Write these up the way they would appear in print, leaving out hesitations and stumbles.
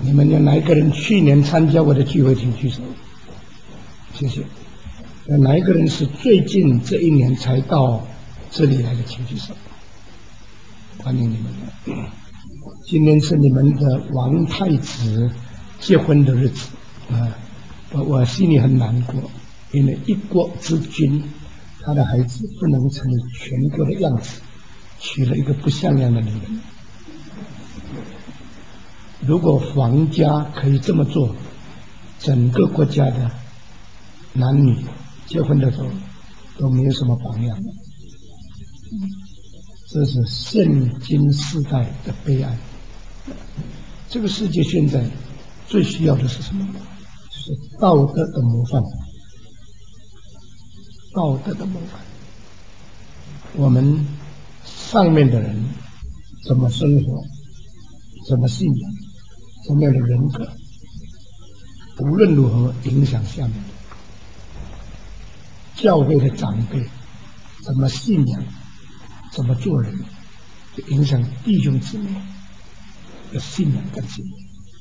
你们有哪一个人去年参加我的聚会请举手？谢谢。有哪一个人是最近这一年才到这里来的请举手？欢迎你们。今天是你们的王太子结婚的日子啊，我心里很难过，因为一国之君，他的孩子不能成为全国的样子，娶了一个不像样的女人。如果皇家可以这么做，整个国家的男女结婚的时候都没有什么榜样。这是现今时代的悲哀。这个世界现在最需要的是什么？是道德的模范。道德的模范。我们上面的人怎么生活，怎么信仰，什么样的人格，无论如何影响下面的教会的长辈怎么信仰，怎么做人，就影响弟兄姊妹的信仰跟行为。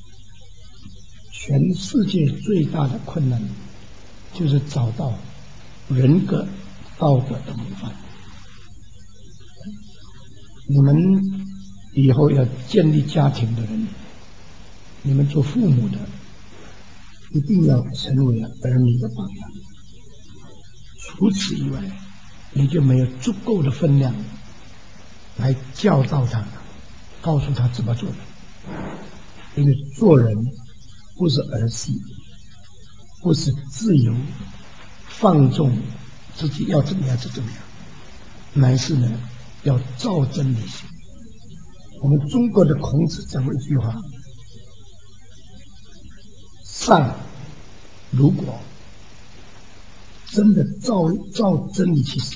全世界最大的困难就是找到人格道德的模范。你们以后要建立家庭的人，你们做父母的一定要成为儿女的榜样。除此以外，你就没有足够的分量来教导他，告诉他怎么做人。因为做人不是儿戏，不是自由放纵自己要怎么样就怎么样，乃是呢要照真理行。我们中国的孔子讲过一句话：上如果真的照真理去行，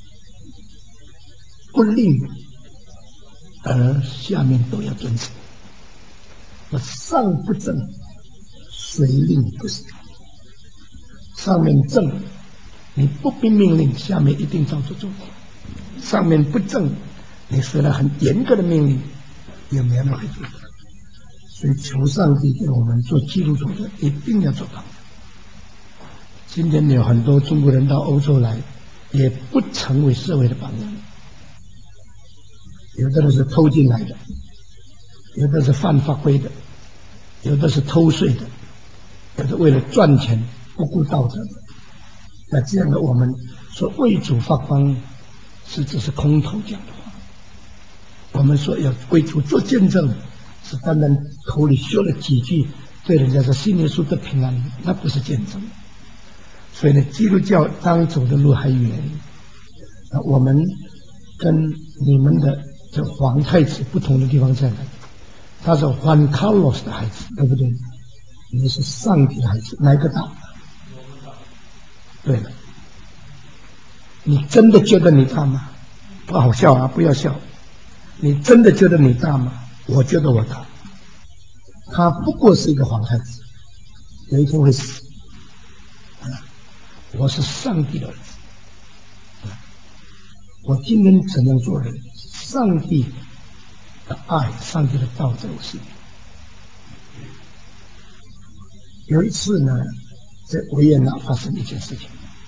不令而下面都要遵守。那上不正，谁令不行？上面正，你不凭命令，下面一定照着做；上面不正，你虽然很严格的命令，也没有人会做。所以求上帝给我们做基督徒的一定要做到。今天有很多中国人到欧洲来，也不成为社会的榜样。有的人是偷进来的，有的是犯法规的，有的是偷税的，有的为了赚钱不顾道德的。那这样的我们说为主发光，只是空头讲的话。我们说要为主做见证，是单单口里说了几句，对人家说信耶稣得平安，那不是见证。所以呢，基督教当走的路还远。我们跟你们的这皇太子不同的地方在哪？他是Juan Carlos的孩子，对不对？你是上帝的孩子，哪个大？对了，你真的觉得你大吗？不好笑啊，不要笑。你真的觉得你大吗？我觉得我大。他不过是一个皇太子，有一天会死。我是上帝的儿子。我今天怎样做人？上帝的爱，上帝的道在我心里。有一次呢，在维也纳发生一件事情。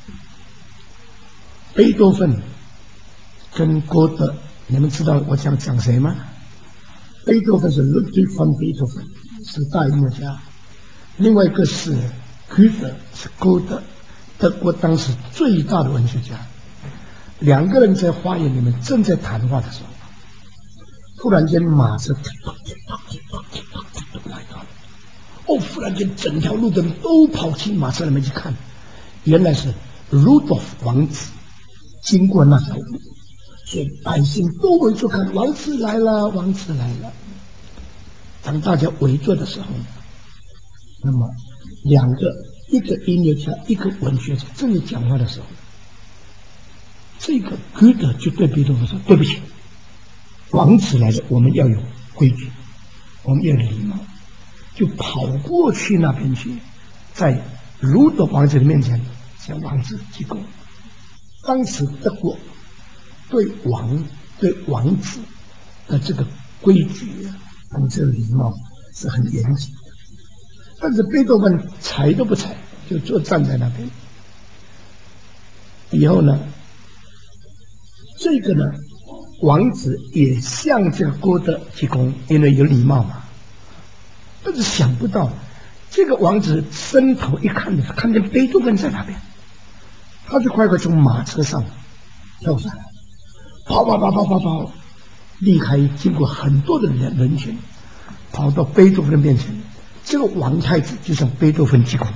贝多芬跟歌德，你们知道我讲谁吗？贝多芬是 Ludwig van Beethoven， 是大音乐家。另外一个是 Goethe， 是歌德，德国当时最大的文学家。两个人在花园里面正在谈话的时候，突然间马车来到了。忽然间整条路的人都跑进马车里面去看，原来是 Rudolf 王子经过那条路，所以百姓都围着看，王子来了，王子来了。当大家围坐的时候，那么两个，一个音乐家，一个文学家正在讲话的时候，这个歌德就对贝多芬说：“对不起，王子来了，我们要有规矩，我们要有礼貌。”就跑过去那边去，在鲁德王子的面前向王子鞠躬。当时德国对王子的这个规矩跟这个礼貌是很严谨的。 但是贝多芬睬都不睬，就坐站在那边。以后呢，这个呢，王子也向这个歌德鞠躬，因为有礼貌嘛。但是想不到，这个王子伸头一看呢，看见贝多芬在那边，他就快快从马车上跳下来，跑，离开经过很多的人群，跑到贝多芬的面前。这个王太子就向贝多芬鞠躬，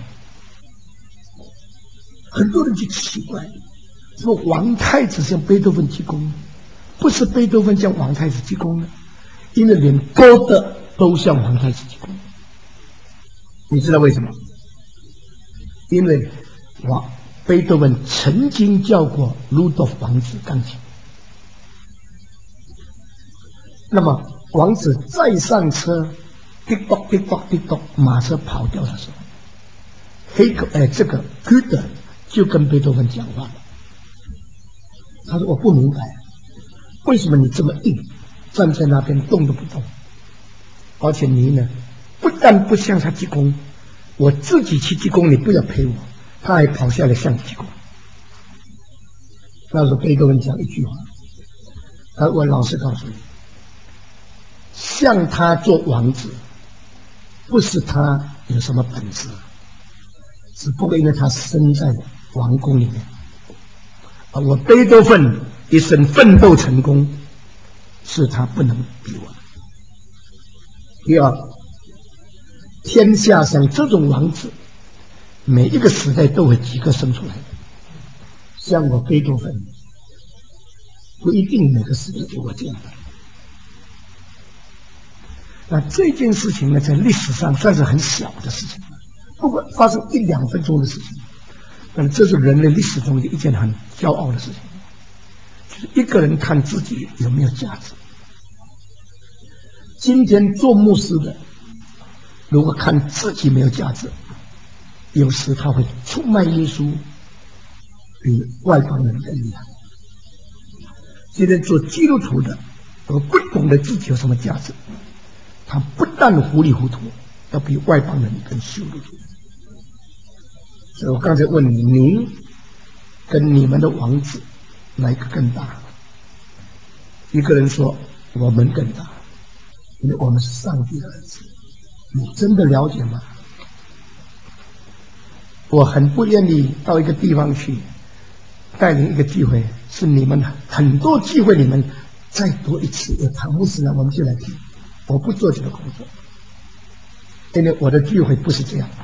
很多人就奇怪，说王太子向贝多芬鞠躬，不是贝多芬向王太子鞠躬呢？因为连歌德都向王太子鞠躬，你知道为什么？因为贝多芬曾经教过鲁道夫王子钢琴。那么王子再上车，滴咚，马车跑掉的时候，这个歌德就跟贝多芬讲话了。他说：“我不明白，为什么你这么硬，站在那边动都不动？而且你呢，不但不向他鞠躬，我自己去鞠躬，你不要陪我。”他还跑下来向你鞠躬。那时候贝多芬讲一句话，我老实告诉你，向他做王子，不是他有什么本事，只不过因为他生在王宫里面。我贝多芬一生奋斗成功，是他不能比我的。第二，天下像这种王子，每一个时代都会几个生出来的。像我贝多芬，不一定每个时代都会这样的。那这件事情呢，在历史上算是很小的事情，不过发生1-2分钟的事情，但这是人类历史中的一件很骄傲的事情，就是一个人看自己有没有价值。今天做牧师的，如果看自己没有价值，有时他会出卖耶稣，比外邦人更厉害。今天做基督徒的，如果不懂得自己有什么价值，他不但糊里糊涂，要比外邦人更羞辱。所以我刚才问你，您跟你们的王子哪一个更大？一个人说我们更大，因为我们是上帝的儿子。你真的了解吗？我很不愿意到一个地方去带领一个聚会，是你们很多聚会你们再多一次有唐牧师呢，我们就来听。我不做这个工作，因为我的聚会不是这样。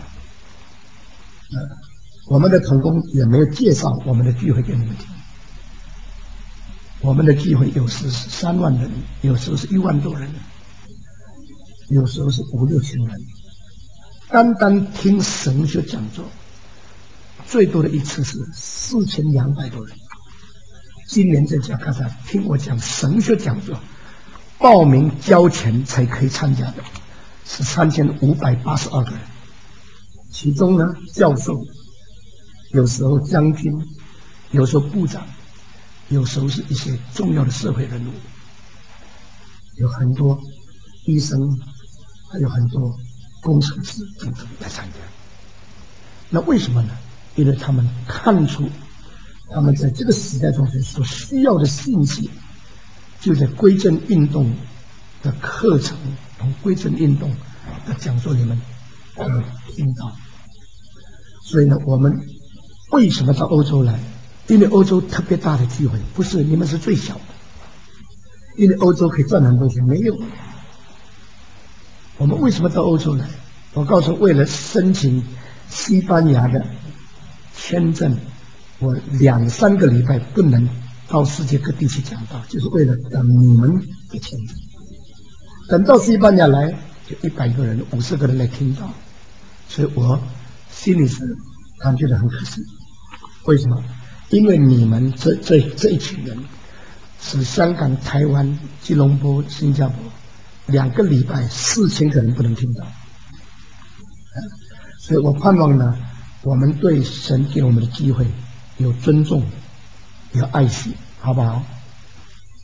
我们的同工也没有介绍我们的聚会给你们听。我们的聚会有时是3万人，有时候是1万多人，有时候是5-6千人。单单听神学讲座，最多的一次是4200多人。今年在加拿大听我讲神学讲座，报名交钱才可以参加的是3582个人，其中呢，教授，有时候将军，有时候部长，有时候是一些重要的社会人物，有很多医生，还有很多工程师等等来参加。那为什么呢？因为他们看出他们在这个时代中所需要的信息，就在归正运动的课程同归正运动的讲座里面听到。所以呢，我们为什么到欧洲来？因为欧洲特别大的聚会，不是你们是最小的。因为欧洲可以赚很多钱，没有。我们为什么到欧洲来？我告诉，为了申请西班牙的签证，我2-3个礼拜不能到世界各地去讲道，就是为了等你们的签证。等到西班牙来，就100个人、50个人来听到，所以我心里是感觉到很可惜。为什么？因为你们这一群人是香港、台湾、吉隆坡、新加坡2个礼拜4000个人不能听到。所以我盼望呢，我们对神给我们的机会有尊重，有爱惜，好不好？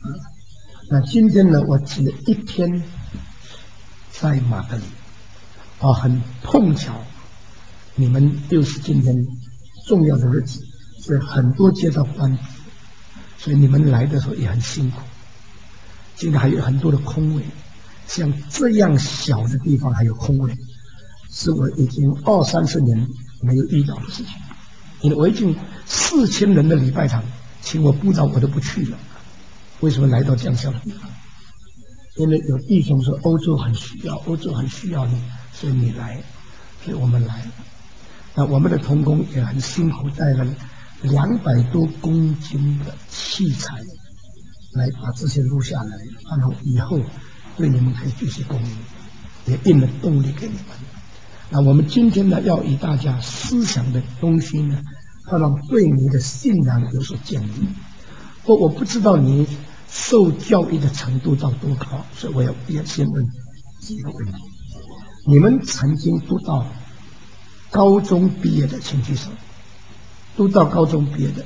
那今天呢，我只一天在马德里， 很碰巧，你们又是今天重要的日子，所以很多街道关闭，所以你们来的时候也很辛苦。今天还有很多的空位，像这样小的地方还有空位，是我已经20-30年没有遇到的事情。因为我已经4000人的礼拜堂，请我布道我都不去了。为什么来到这样小的地方？因为有弟兄说欧洲很需要，欧洲很需要你，所以你来，所以我们来了。那我们的同工也很辛苦，带了200多公斤的器材来把这些录下来，然后以后对你们可以继续供应，也印了动力给你们。那我们今天呢，要以大家思想的东西呢，让对你的信仰有所建立。我不知道你受教育的程度到多高，所以我要先问几个问题。你们曾经读到高中毕业的，请举手。读到高中毕业的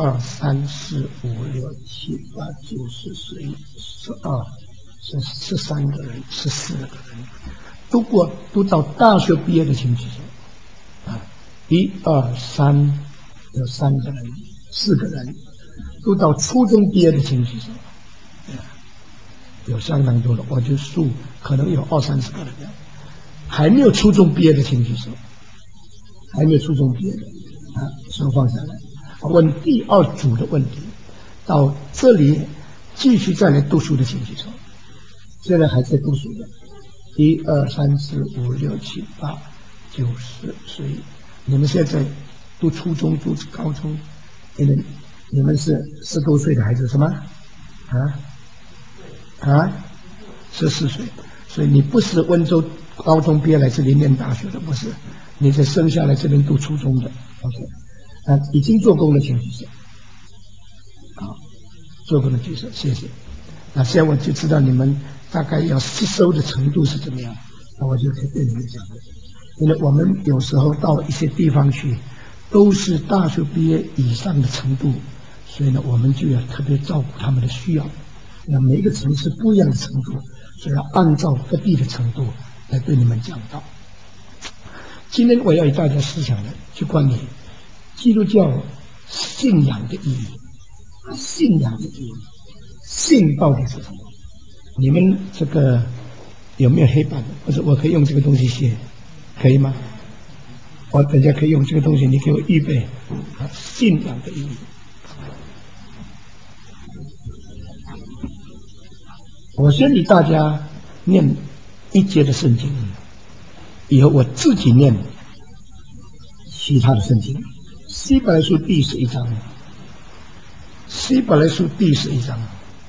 ，1、2、3、4、5、6、7、8、9、10、11、12、13个人，14个人。读到大学毕业的，请举手。1、2、3，有3个人，4个人。读到初中毕业的，请举手。有相当多的，我就数可能有20-30个人。还没有初中毕业的，请举手。还没有初中毕业的，手放下来。问第二组的问题，到这里继续再来读书的，请举手。现在还在读书的，1、2、3、4、5、6、7、8、9、10，所以你们现在读初中、读高中，你们是10多岁的孩子是吗？14岁，所以你不是温州高中毕业来这里念大学的，不是，你是生下来这边读初中的。OK， 已经做工的请举手。好，做工的举手，谢谢。那现在我就知道你们大概要吸收的程度是怎么样，那我就可以对你们讲了。因为我们有时候到一些地方去，都是大学毕业以上的程度，所以呢，我们就要特别照顾他们的需要。那每个城市不一样的程度，所以要按照各地的程度来对你们讲道。今天我要与大家思想的，就关于基督教信仰的意义。信仰的意义，信到底是什么？你们这个有没有黑板？或者我可以用这个东西写，可以吗？我等下可以用这个东西，你给我预备信仰的意义。我先给大家念1节的圣经，以后我自己念其他的圣经。希伯来书第11章，希伯来书第11章，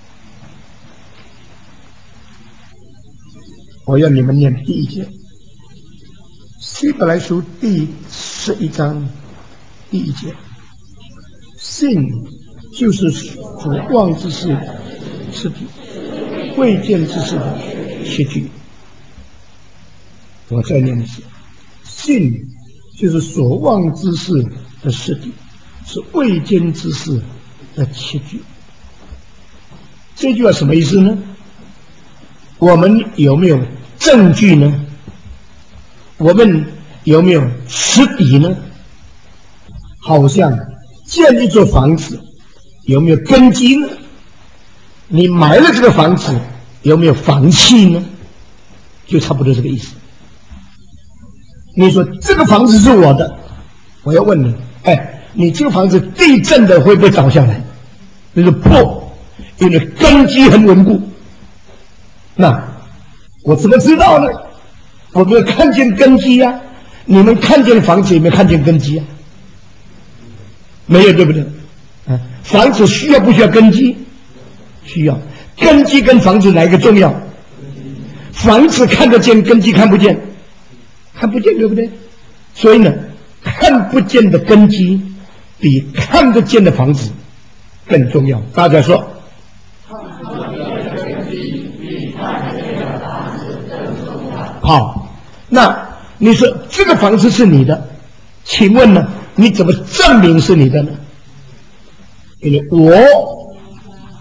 我要你们念第1节。希伯来书第11章第1节，信就是所望之事的实体，未见之事的实据。我再念一次，信就是所望之事的实体，是未见之事的实据。这句话什么意思呢？我们有没有证据呢？我们有没有实底呢？好像建一座房子有没有根基呢？你买了这个房子有没有房契呢？就差不多这个意思。你说这个房子是我的，我要问你，你这个房子地震的会不会倒下来？那个破，因为根基很稳固。那我怎么知道呢？我没有看见根基啊。你们看见房子有没有看见根基啊？没有，对不对？房子需要不需要根基？需要。根基跟房子哪一个重要？房子看得见，根基看不见，看不见，对不对？所以呢，看不见的根基比看得见的房子更重要。大家说，好，那你说这个房子是你的，请问呢，你怎么证明是你的呢？因为我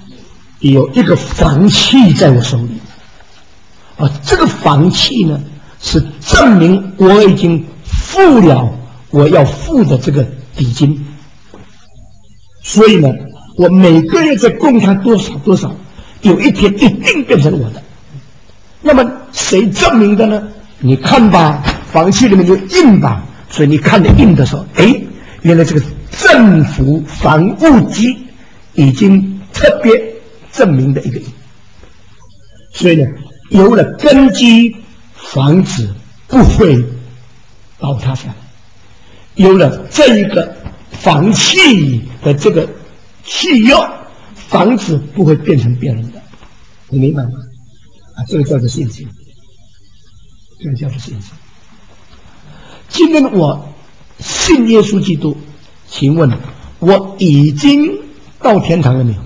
有一个房契在我手里，这个房契呢是证明我已经付了我要付的这个底金。所以呢，我每个月再供他多少多少，有一天一定变成我的。那么谁证明的呢？你看吧，房契里面就印吧。所以你看着印的时候，哎，原来这个政府房屋局已经特别证明的一个印。所以呢，有了根基，房子不会倒塌下来；有了这一个房契的这个契约，房子不会变成别人的。你明白吗？这个叫做信心，这个叫做信心。今天我信耶稣基督，请问我已经到天堂了没有？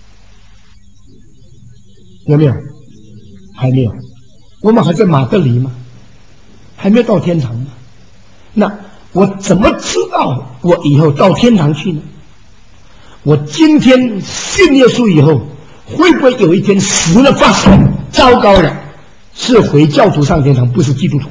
有没有？还没有。我们还在马德里吗？还没有到天堂吗？那我怎么知道我以后到天堂去呢？我今天信耶稣以后，会不会有一天死了发现糟糕了，是回教徒上天堂，不是基督徒？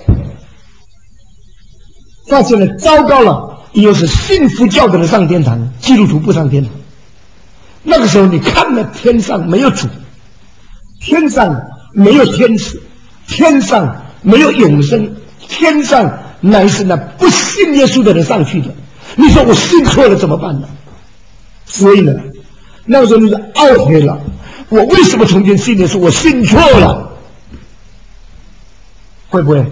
发现了糟糕了，又是信佛教的人上天堂，基督徒不上天堂。那个时候你看了天上没有主，天上没有天使，天上没有永生，天上乃是那不信耶稣的人上去的。你说我信错了怎么办呢？所以呢，那个时候你就懊悔了，我为什么从前信耶稣？我信错了，会不会？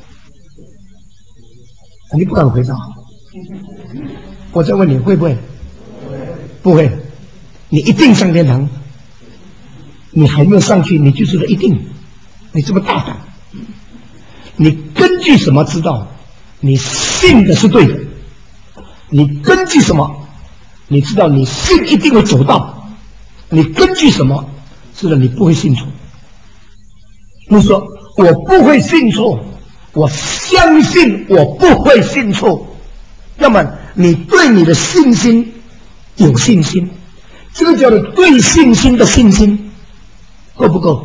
你不敢回答，我再问你会不会？不会，你一定上天堂。你还没有上去，你就知道一定，你这么大胆，你根据什么知道你信的是对的？你根据什么？你知道你信一定会走到？你根据什么知道你不会信错？你说我不会信错，我相信我不会信错，那么你对你的信心有信心，这个叫做对信心的信心，够不够？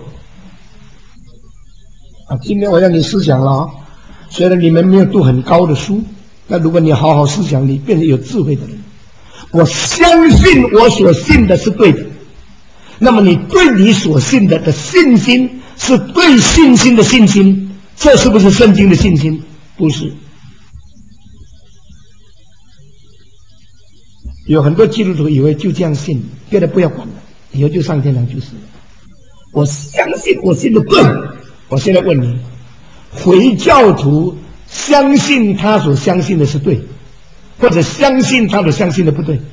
今天我让你思想了啊，虽然你们没有读很高的书，那如果你好好思想，你变成有智慧的人。我相信我所信的是对的，那么你对你所信的信心是对信心的信心，这是不是圣经的信心？不是。有很多基督徒以为就这样信，别的不要管了，以后就上天堂就是了。我相信我信的对。我现在问你，回教徒相信他所相信的是对，或者相信他所相信的不对？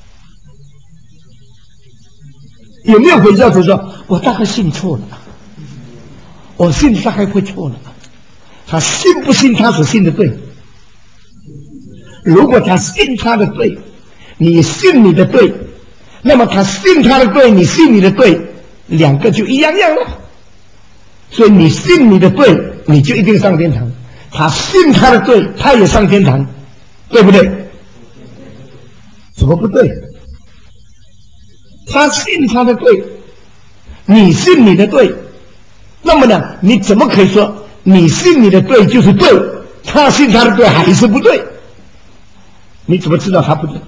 有没有回教徒说我大概信错了，我信大概会错了？他信不信他所信的对？如果他信他的对，你信你的对，那么他信他的对，你信你的对，两个就一样样了。所以你信你的对，你就一定上天堂；他信他的对，他也上天堂，对不对？怎么不对？他信他的对，你信你的对，那么呢，你怎么可以说你信你的对就是对，他信他的对还是不对？你怎么知道他不对？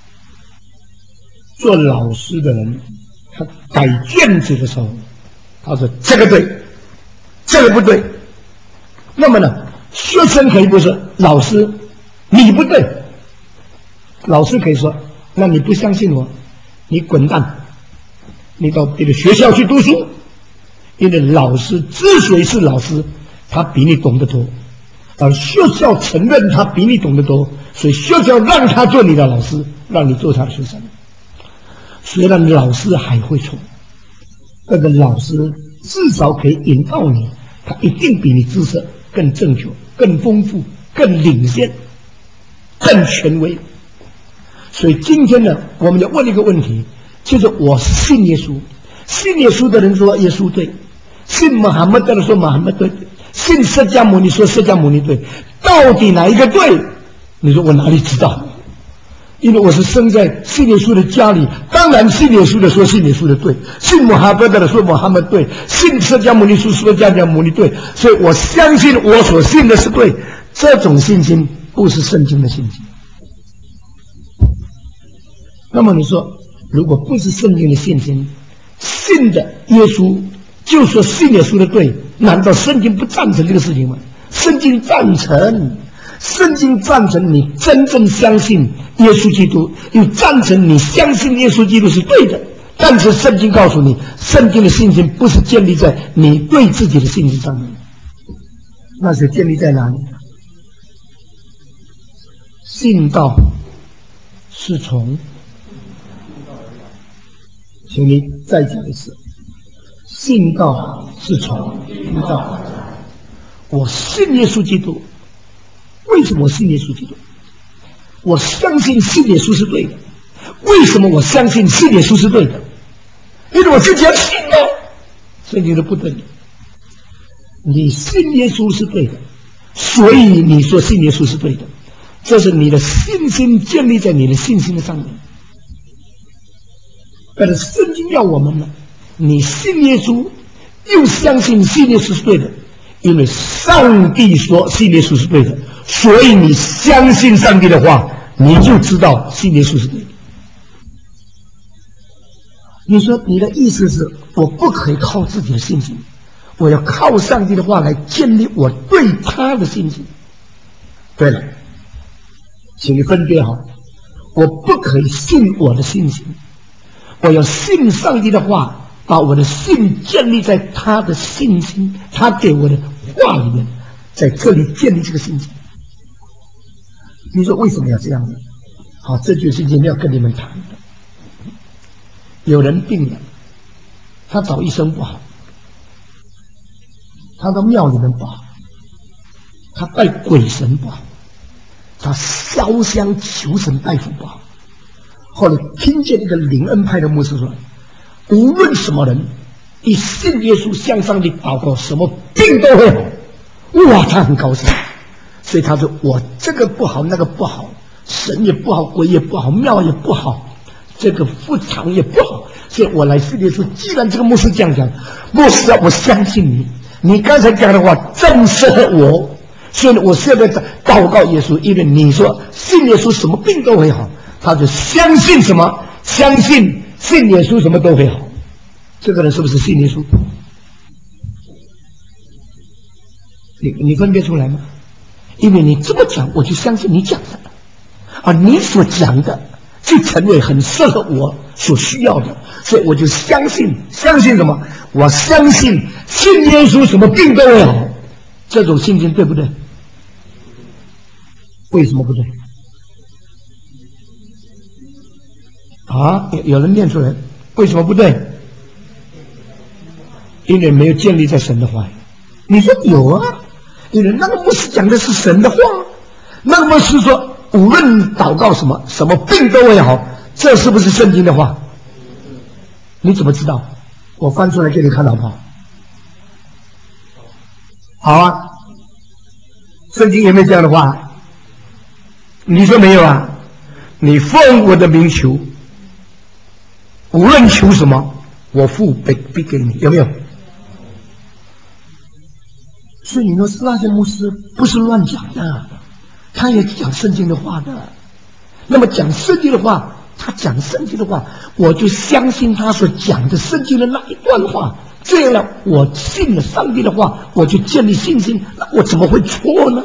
做老师的人，他改卷子的时候，他说这个对，这个不对。那么呢，学生可以不是老师，你不对，老师可以说，那你不相信我，你滚蛋，你到别的学校去读书。因为老师之所以是老师，他比你懂得多，而学校承认他比你懂得多，所以学校让他做你的老师，让你做他的学生。虽然老师还会错，这个老师至少可以引导你，他一定比你知识更正确、更丰富、更领先、更权威。所以今天呢，我们要问一个问题，就是我信耶稣，信耶稣的人说耶稣对，信穆罕默德的说穆罕默德对，信释迦牟尼说释迦牟尼对，到底哪一个对？你说我哪里知道？ 因为我是生在信耶稣的家里，当然信耶稣的说信耶稣的对，信穆罕默德的说穆罕默德对，信释迦牟尼说释迦牟尼对，所以我相信我所信的是对。这种信心不是圣经的信心。那么你说，如果不是圣经的信心，信的耶稣就说信耶稣的对，难道圣经不赞成这个事情吗？圣经赞成。圣经赞成你真正相信耶稣基督，又赞成你相信耶稣基督是对的。但是圣经告诉你，圣经的信心不是建立在你对自己的信心上面，那是建立在哪里？信道是从，请你再讲一次，信道是从听道。我信耶稣基督。为什么我信耶稣基督？我相信信耶稣是对的。为什么我相信信耶稣是对的？因为我自己要信哦。圣经说不对，你信耶稣是对的，所以你说信耶稣是对的，这是你的信心建立在你的信心的上面。但是圣经要我们呢，你信耶稣，又相信信耶稣是对的，因为上帝说信耶稣是对的。所以你相信上帝的话，你就知道信耶稣是对的。你说你的意思是我不可以靠自己的信心，我要靠上帝的话来建立我对他的信心。对了，请你分别好，我不可以信我的信心，我要信上帝的话，把我的信建立在他的信心，他给我的话里面，在这里建立这个信心。你说为什么要这样呢？好，这就是今天要跟你们谈的。有人病了，他找医生不好，他到庙里面不好，他拜鬼神不好，他烧香求神拜佛不好。后来听见一个灵恩派的牧师说，无论什么人一信耶稣向上帝祷告，什么病都会好。哇，他很高兴。所以他说我这个不好那个不好，神也不好，鬼也不好，庙也不好，这个副厂也不好，所以我来信耶稣。既然这个牧师这样讲，牧师啊，我相信你，你刚才讲的话正适合我，所以我现在祷告耶稣，因为你说信耶稣什么病都会好，他就相信什么，相信信耶稣什么都会好。这个人是不是信耶稣？你分别出来吗？因为你这么讲，我就相信你讲的，而你所讲的就成为很适合我所需要的，所以我就相信。相信什么？我相信信耶稣什么病都会好。这种信心对不对？为什么不对？啊，有人念出来，为什么不对？因为没有建立在神的话语。你说有啊，因为那个牧师讲的是神的话，那个牧师说无论祷告什么，什么病都会好，这是不是圣经的话？你怎么知道？我翻出来给你看好不好？好啊，圣经有没有这样的话？你说没有啊？你奉我的名求，无论求什么，我父必给你，有没有？所以你说那些牧师不是乱讲的，他也讲圣经的话的。那么讲圣经的话，他讲圣经的话，我就相信他所讲的圣经的那一段话，这样呢，我信了上帝的话，我就建立信心，那我怎么会错呢？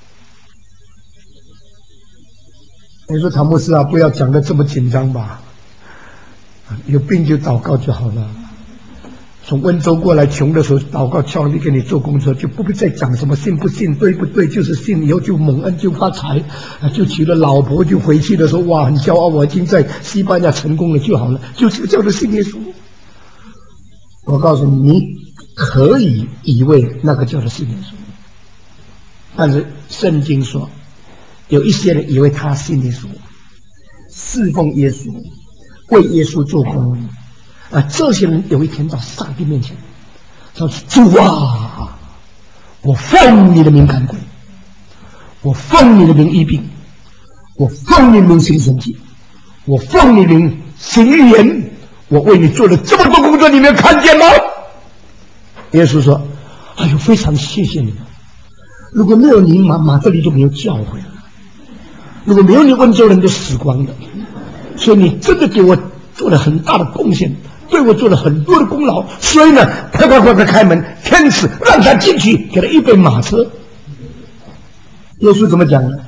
你说唐牧师啊，不要讲得这么紧张吧，有病就祷告就好了。从温州过来穷的时候祷告敲你给你坐公车，就不会再讲什么信不信对不对，就是信以后就蒙恩就发财，就娶了老婆就回去的时候哇很骄傲，我已经在西班牙成功了就好了，就这个叫做信耶稣。我告诉你，你可以以为那个叫做信耶稣，但是圣经说有一些人以为他信耶稣，侍奉耶稣，为耶稣做工这些人有一天到上帝面前，他说：“主啊，我奉你的名赶鬼，我奉你的名医病，我奉你的名行神迹， 我奉你名行预言，我为你做了这么多工作，你没有看见吗？耶稣说：哎呦，非常谢谢你们，如果没有你，马这里就没有教会了，如果没有你，温州人就死光了，所以你真的给我做了很大的贡献，对我做了很多的功劳，所以呢，快开门，天使让他进去，给他预备马车。耶稣怎么讲呢？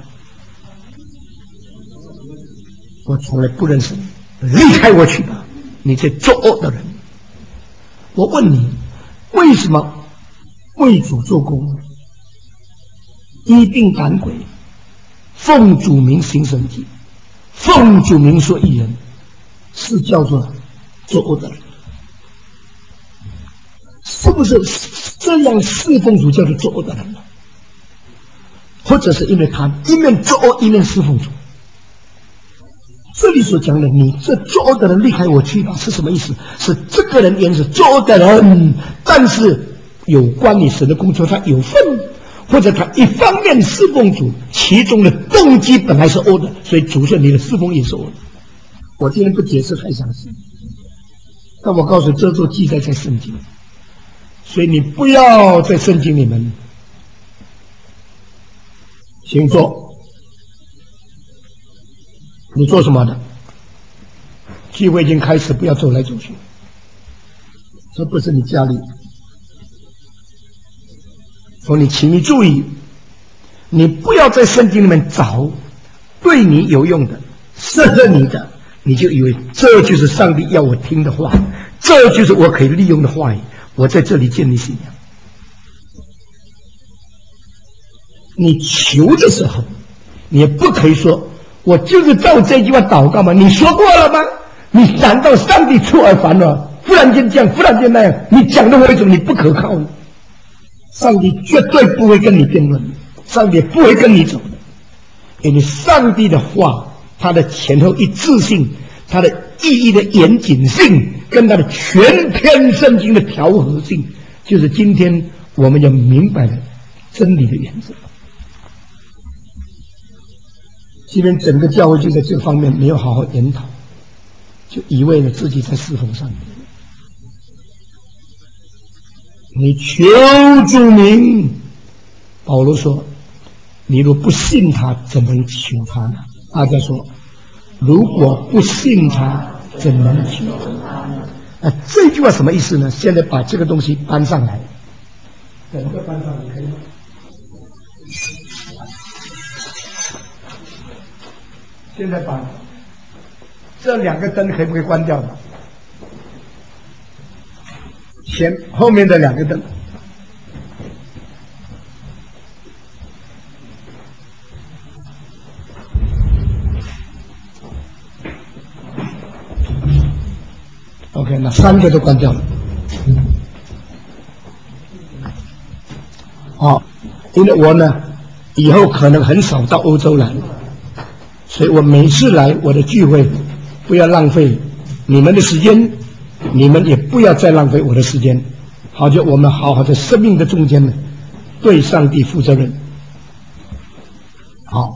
我从来不认识你，离开我去吧，你这作恶的人。我问你，为什么为主做工，医病赶鬼，奉主名行神迹，奉主名说预言，是叫做作恶的人？是不是这样侍奉主叫做作恶的人呢？或者是因为他一面作恶一面侍奉主？这里所讲的你这作恶的人离开我去吧，是什么意思？是这个人原是作恶的人，但是有关你神的工作他有份，或者他一方面侍奉主，其中的动机本来是恶的，所以主说你的侍奉也是恶的。我今天不解释太详细，但我告诉你，这都记载在圣经，所以你不要在圣经里面行做。你做什么的？聚会已经开始，不要走来走去，这不是你家里。所以你请你注意，你不要在圣经里面找对你有用的、适合你的，你就以为这就是上帝要我听的话，这就是我可以利用的话语。我在这里建立信仰。你求的时候，你也不可以说我就是照这句话祷告吗？你说过了吗？你难道上帝出尔反尔，忽然间这样，忽然间那样？你讲的为什么你不可靠呢？上帝绝对不会跟你辩论，上帝不会跟你走的，因为上帝的话，它的前后一致性，它的意义的严谨性，跟它的全篇圣经的调和性，就是今天我们要明白的真理的原则。今天整个教会就在这方面没有好好研讨，就以为了自己在侍奉上帝。你求主名，保罗说，你若不信他，怎能求他呢？大家说，如果不信他，怎能求他呢？这句话什么意思呢？现在把这个东西搬上来，整个搬上来可以吗？现在把这两个灯可不可以关掉呢？后面的两个灯。OK， 那三个都关掉了。好，因为我呢，以后可能很少到欧洲来，所以我每次来我的聚会，不要浪费你们的时间，你们也不要再浪费我的时间。好，就我们好好在生命的中间呢，对上帝负责任。好，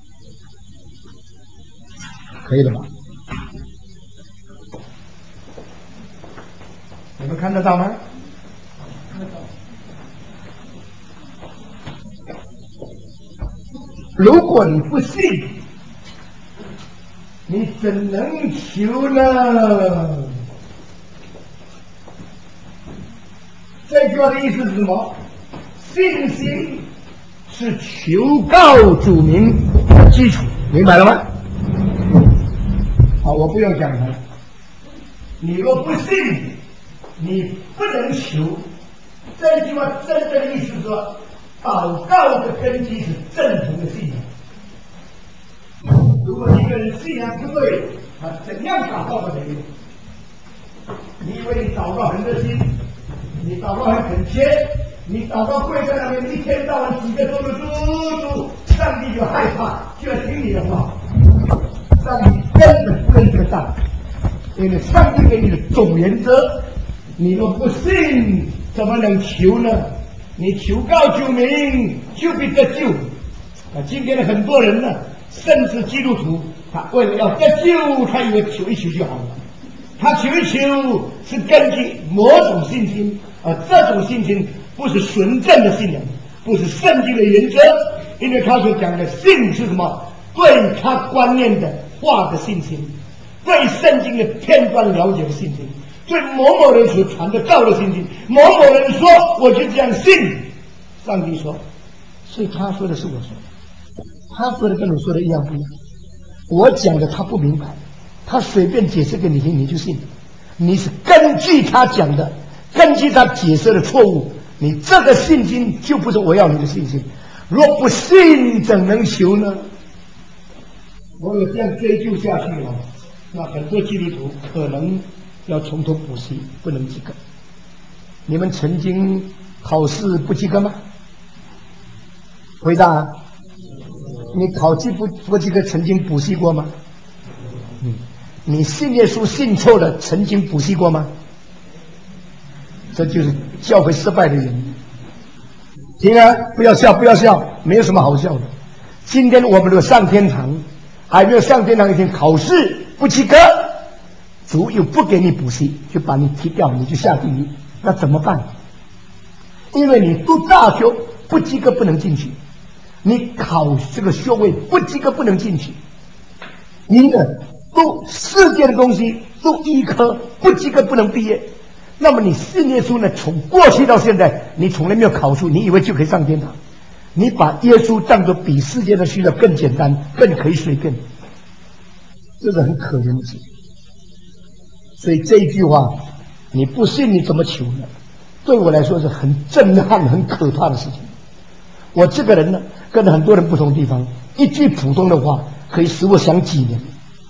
可以了吧？你们看得到吗？看得到。如果你不信，你怎能求呢？这句话的意思是什么？信心是求告主名的基础，明白了吗？好，我不用讲了。你若不信，你不能求。这句话真正的意思是说，祷告的根基是正统的信仰。如果一个人信仰不对，他怎样祷告都没用。你以为你祷告很热心，你祷告很恳切，你祷告跪在那边一天到晚几个钟的主，上帝就害怕，就要听你的话。上帝根本不认这个道，因为上帝给你的总原则，你若不信，怎么能求呢？你求告主名，就必得救。今天的很多人呢，甚至基督徒他为了要得救，他以为求一求就好了。他求一求是根据某种信心，而这种信心不是纯正的信仰，不是圣经的原则。因为他所讲的信是什么？对他观念的话的信心，对圣经的片段了解的信心，对某某人所传的道的信心。某某人说我就这样信，上帝说，所以他说的是我说的，他说的跟我说的一样不一样。我讲的他不明白，他随便解释给你听，你就信了。你是根据他讲的，根据他解释的错误，你这个信心就不是我要你的信心。若不信，怎能求呢？我有这样追究下去了，那很多基督徒可能要从头补习，不能及格。你们曾经考试不及格吗？回答：你考级不及格，曾经补习过吗？你信耶稣信错了，曾经补习过吗？这就是教会失败的原因。听啊，不要笑，不要笑，没有什么好笑的。今天我们如果上天堂，还没有上天堂以前考试不及格，主又不给你补习，就把你踢掉，你就下地狱，那怎么办？因为你读大学不及格不能进去，你考这个学位不及格不能进去，你呢读世界的东西读医科不及格不能毕业。那么你信耶稣呢？从过去到现在，你从来没有考出，你以为就可以上天堂？你把耶稣当作比世界的需要更简单，更可以随便，这是很可怜的事。所以这一句话，你不信你怎么求呢？对我来说是很震撼、很可怕的事情。我这个人呢，跟很多人不同地方，一句普通的话可以使我想几年，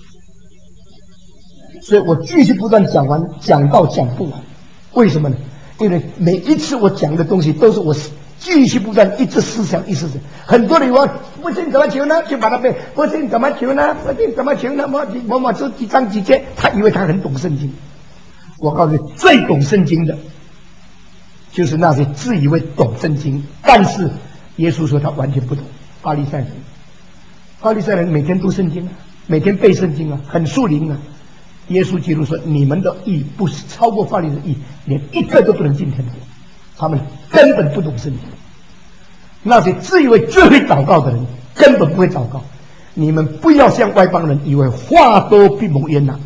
所以我继续不断讲到讲不完。为什么呢？因为每一次我讲的东西都是我继续不断一直思想。很多人说不信怎么求呢？就把它背，不信怎么求呢？不信怎么求呢？某这几章几节，他以为他很懂圣经。我告诉你，最懂圣经的就是那些自以为懂圣经，但是耶稣说他完全不懂。法利赛人每天读圣经啊，每天背圣经啊，很属灵啊。耶稣基督说：“你们的义不是超过法利赛人的义，连一个都不能进天国。”他们根本不懂圣经。那些自以为最会祷告的人，根本不会祷告。你们不要像外邦人以为话多必蒙冤呐。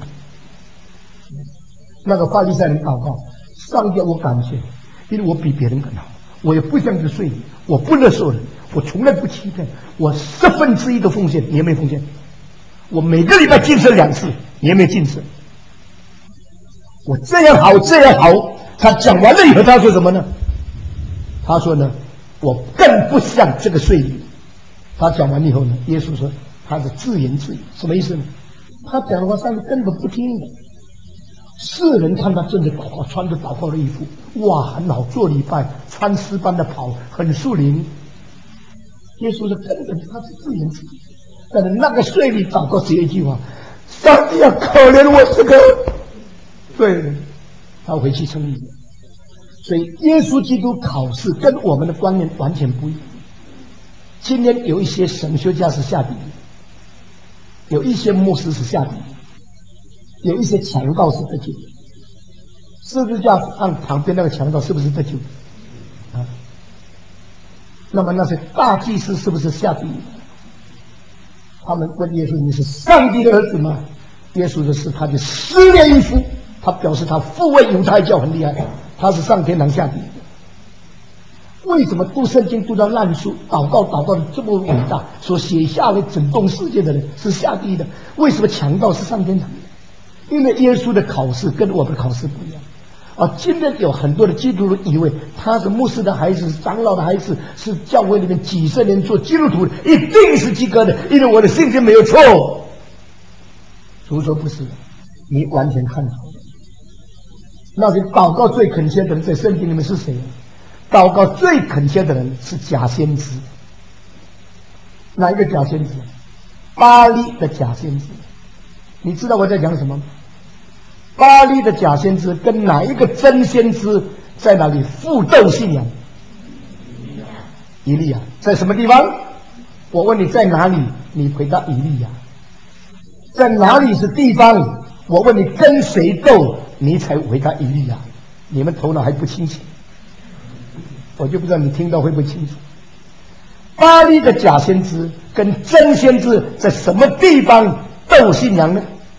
那个法利赛人祷告，上帝我感谢，因为我比别人更好，我也不像这税吏，我不勒索人，我从来不欺骗，我1/10的奉献，你也没奉献。我每个礼拜禁食2次，你也没禁食。我这样好，这样好。他讲完了以后，他说什么呢？他说呢，我更不像这个税吏。他讲完以后呢，耶稣说他是自言自语，什么意思呢？他讲的话上帝根本不听的。世人看他正在祷告，穿着祷告的衣服，哇，很好，做礼拜，穿丝般的袍，很树林。耶稣说根本他是自言自语。但是那个税吏祷告只有一句话：上帝啊，可怜我这个罪人。他回去称义。所以耶稣基督考试跟我们的观念完全不一样。今天有一些神学家是下地狱，有一些牧师是下地狱，有一些强盗是得救。十字架上旁边那个强盗是不是得救啊？那么那些大祭司是不是下地狱？他们问耶稣：“你是上帝的儿子吗？”耶稣的是他就撕裂衣服，他表示他护卫犹太教很厉害，他是上天堂下地狱。为什么读圣经读到烂书，祷告的这么伟大，所写下来整动世界的人是下地狱的？为什么强盗是上天堂的？因为耶稣的考试跟我们的考试不一样。今天有很多的基督徒以为他是牧师的孩子，是长老的孩子，是教会里面几十年做基督徒的，一定是及格的，因为我的信心没有错。主说不是的，你完全看错了。那些祷告最恳切的人在圣经里面是谁？祷告最恳切的人是假先知。哪一个假先知？巴利的假先知。你知道我在讲什么吗？巴利的假先知跟哪一个真先知在哪里互斗信仰？以利亚在什么地方？我问你在哪里？你回答以利亚。 在哪里是地方？我问你跟谁斗，你才回答以利亚。你们头脑还不清楚，我就不知道你听到会不会清楚。巴力的假先知跟真先知在什么地方斗信仰呢？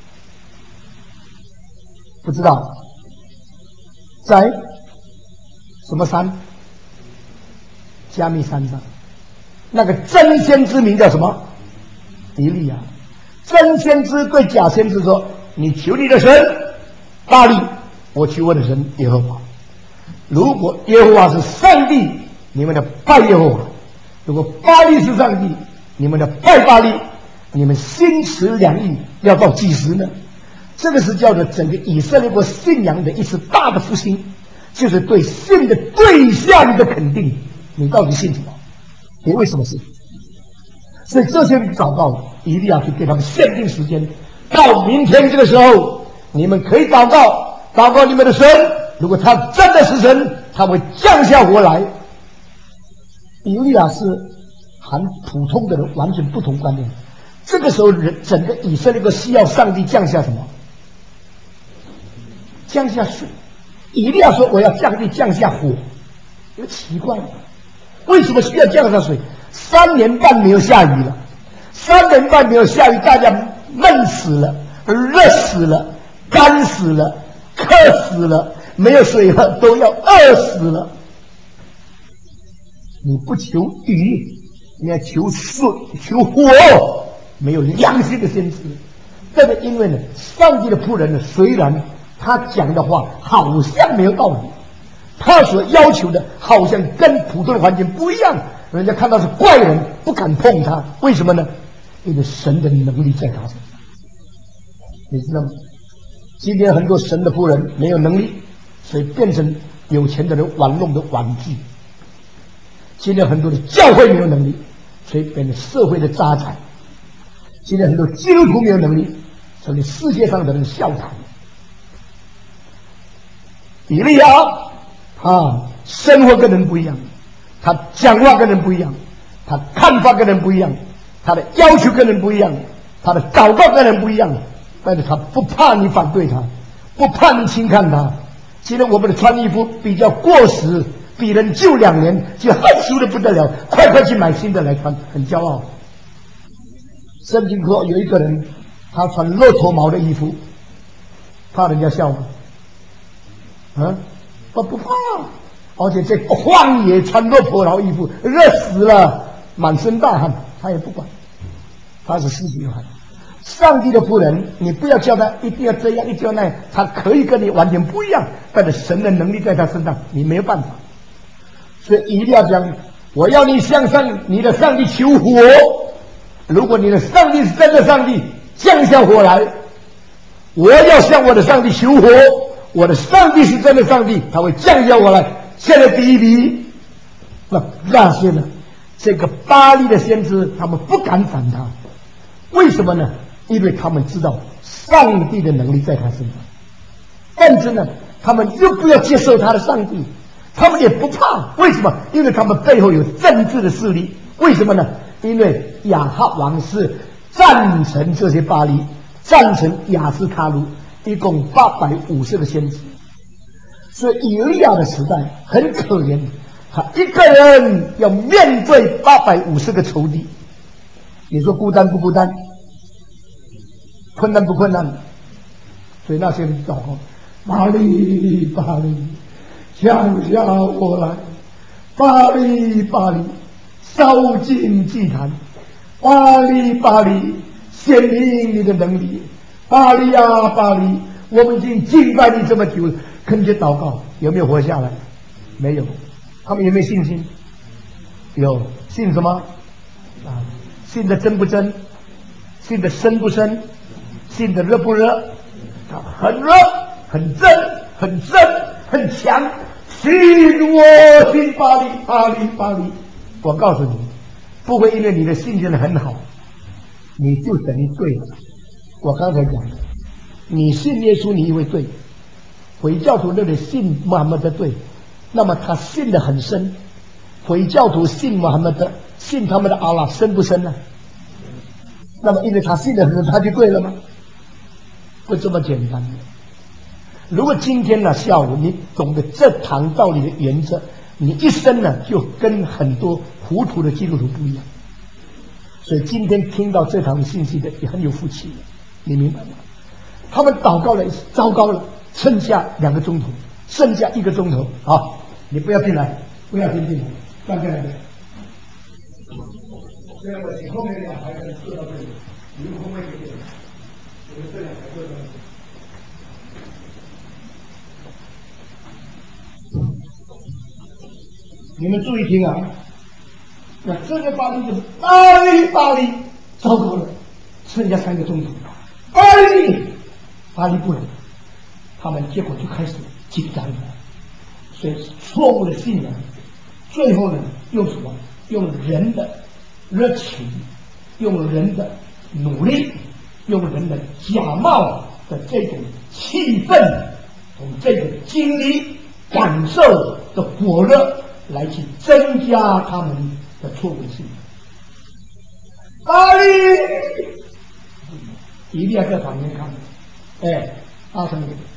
不知道，在什么山？加密山上。那个真先知名叫什么？以利亚。真先知对假先知说：“你求你的神巴力，我求我的神耶和华。如果耶和华是上帝，你们的拜耶和华；如果巴力是上帝，你们的拜巴力。你们心持两意，要到几时呢？”这个是叫做整个以色列国信仰的一次大的复兴，就是对信的对象的肯定。你到底信什么？你为什么信？所以这些祷告一定要去给他们限定时间，到明天这个时候，你们可以祷告你们的神。如果他真的是神，他会降下火来。以利亚是和普通的人完全不同观念。这个时候，整个以色列国需要上帝降下什么？降下水。以利亚说：“我要降下火。”有奇怪了，为什么需要降下水？3年半没有下雨了，3年半没有下雨，大家闷死了，热死了，干死了，渴死了，没有水喝，都要饿死了。你不求雨，你要求水，求火，没有良心的先知。这个因为呢，上帝的仆人呢，虽然他讲的话好像没有道理，他所要求的好像跟普通的环境不一样，人家看到是怪人，不敢碰他。为什么呢？因为神的能力在他身上。你知道吗？今天很多神的仆人没有能力，所以变成有钱的人玩弄的玩具。今天很多的教会没有能力，所以变成社会的渣滓。今天很多基督徒没有能力，成为世界上的人笑谈。以利亚生活跟人不一样，他讲话跟人不一样，他看法跟人不一样，他的要求跟人不一样，他的祷告跟人不一样，但是他不怕你反对他，不怕你轻看他。今天我们的穿衣服比较过时，比人旧2年，就害羞的不得了，快去买新的来穿，很骄傲。圣经说有一个人，他穿骆驼毛的衣服，怕人家笑吗？我不怕，而且在荒野穿骆驼毛衣服，热死了，满身大汗，他也不管，他是世俗汉。上帝的仆人，你不要叫他一定要这样，一定要那样，他可以跟你完全不一样，但是神的能力在他身上，你没有办法。所以一定要讲，我要你向你的上帝求火。如果你的上帝是真的上帝，降下火来，我要向我的上帝求火。我的上帝是真的上帝，他会降下火来。现在第一笔，那些呢？这个巴力的先知，他们不敢反他，为什么呢？因为他们知道上帝的能力在他身上，但是呢，他们又不要接受他的上帝，他们也不怕。为什么？因为他们背后有政治的势力。为什么呢？因为亚哈王是赞成这些巴力，赞成亚斯他录，一共850个先知。所以以利亚的时代很可怜，他一个人要面对850个仇敌。你说孤单不孤单？困难不困难？所以那些人祷告：巴力，巴力，降下火来！巴力，巴力，烧尽祭坛！巴力，巴力，显明你的能力！巴力啊，巴力，我们已经敬拜你这么久了，恳切祷告，有没有活下来？没有。他们有没有信心？有。信什么？信的真不真？信的深不深？信的热不热？很热，很真，很真，很强。信我，信巴力，巴力，巴力。我告诉你，不会因为你的信心很好，你就等于对了。我刚才讲的，你信耶稣，你以为对。回教徒认为信穆罕默德对，那么他信得很深。回教徒信穆罕默德，信他们的阿拉深不深呢？那么因为他信得很深，他就对了吗？ 不这么简单的。如果今天呢下午你懂得这堂道理的原则，你一生呢就跟很多糊涂的基督徒不一样。所以今天听到这堂信息的也很有福气，你明白吗？他们祷告了，糟糕了，剩下2个钟头，剩下1个钟头，好，你不要进来，不要进来，站在那边。所以我请后面2排的人坐到这里，你们后面一点，你们这2排坐到这里。你们注意听啊！那这个巴黎就是巴黎，糟糕了，剩下3个钟头，巴黎不能，他们结果就开始紧张了，所以错误的信仰，最后呢用什么？用人的热情，用人的努力，用人的假冒的这种气氛，从这个经历感受的火热来去增加他们的错误性。巴黎，一定要在旁边看，哎，大声一点。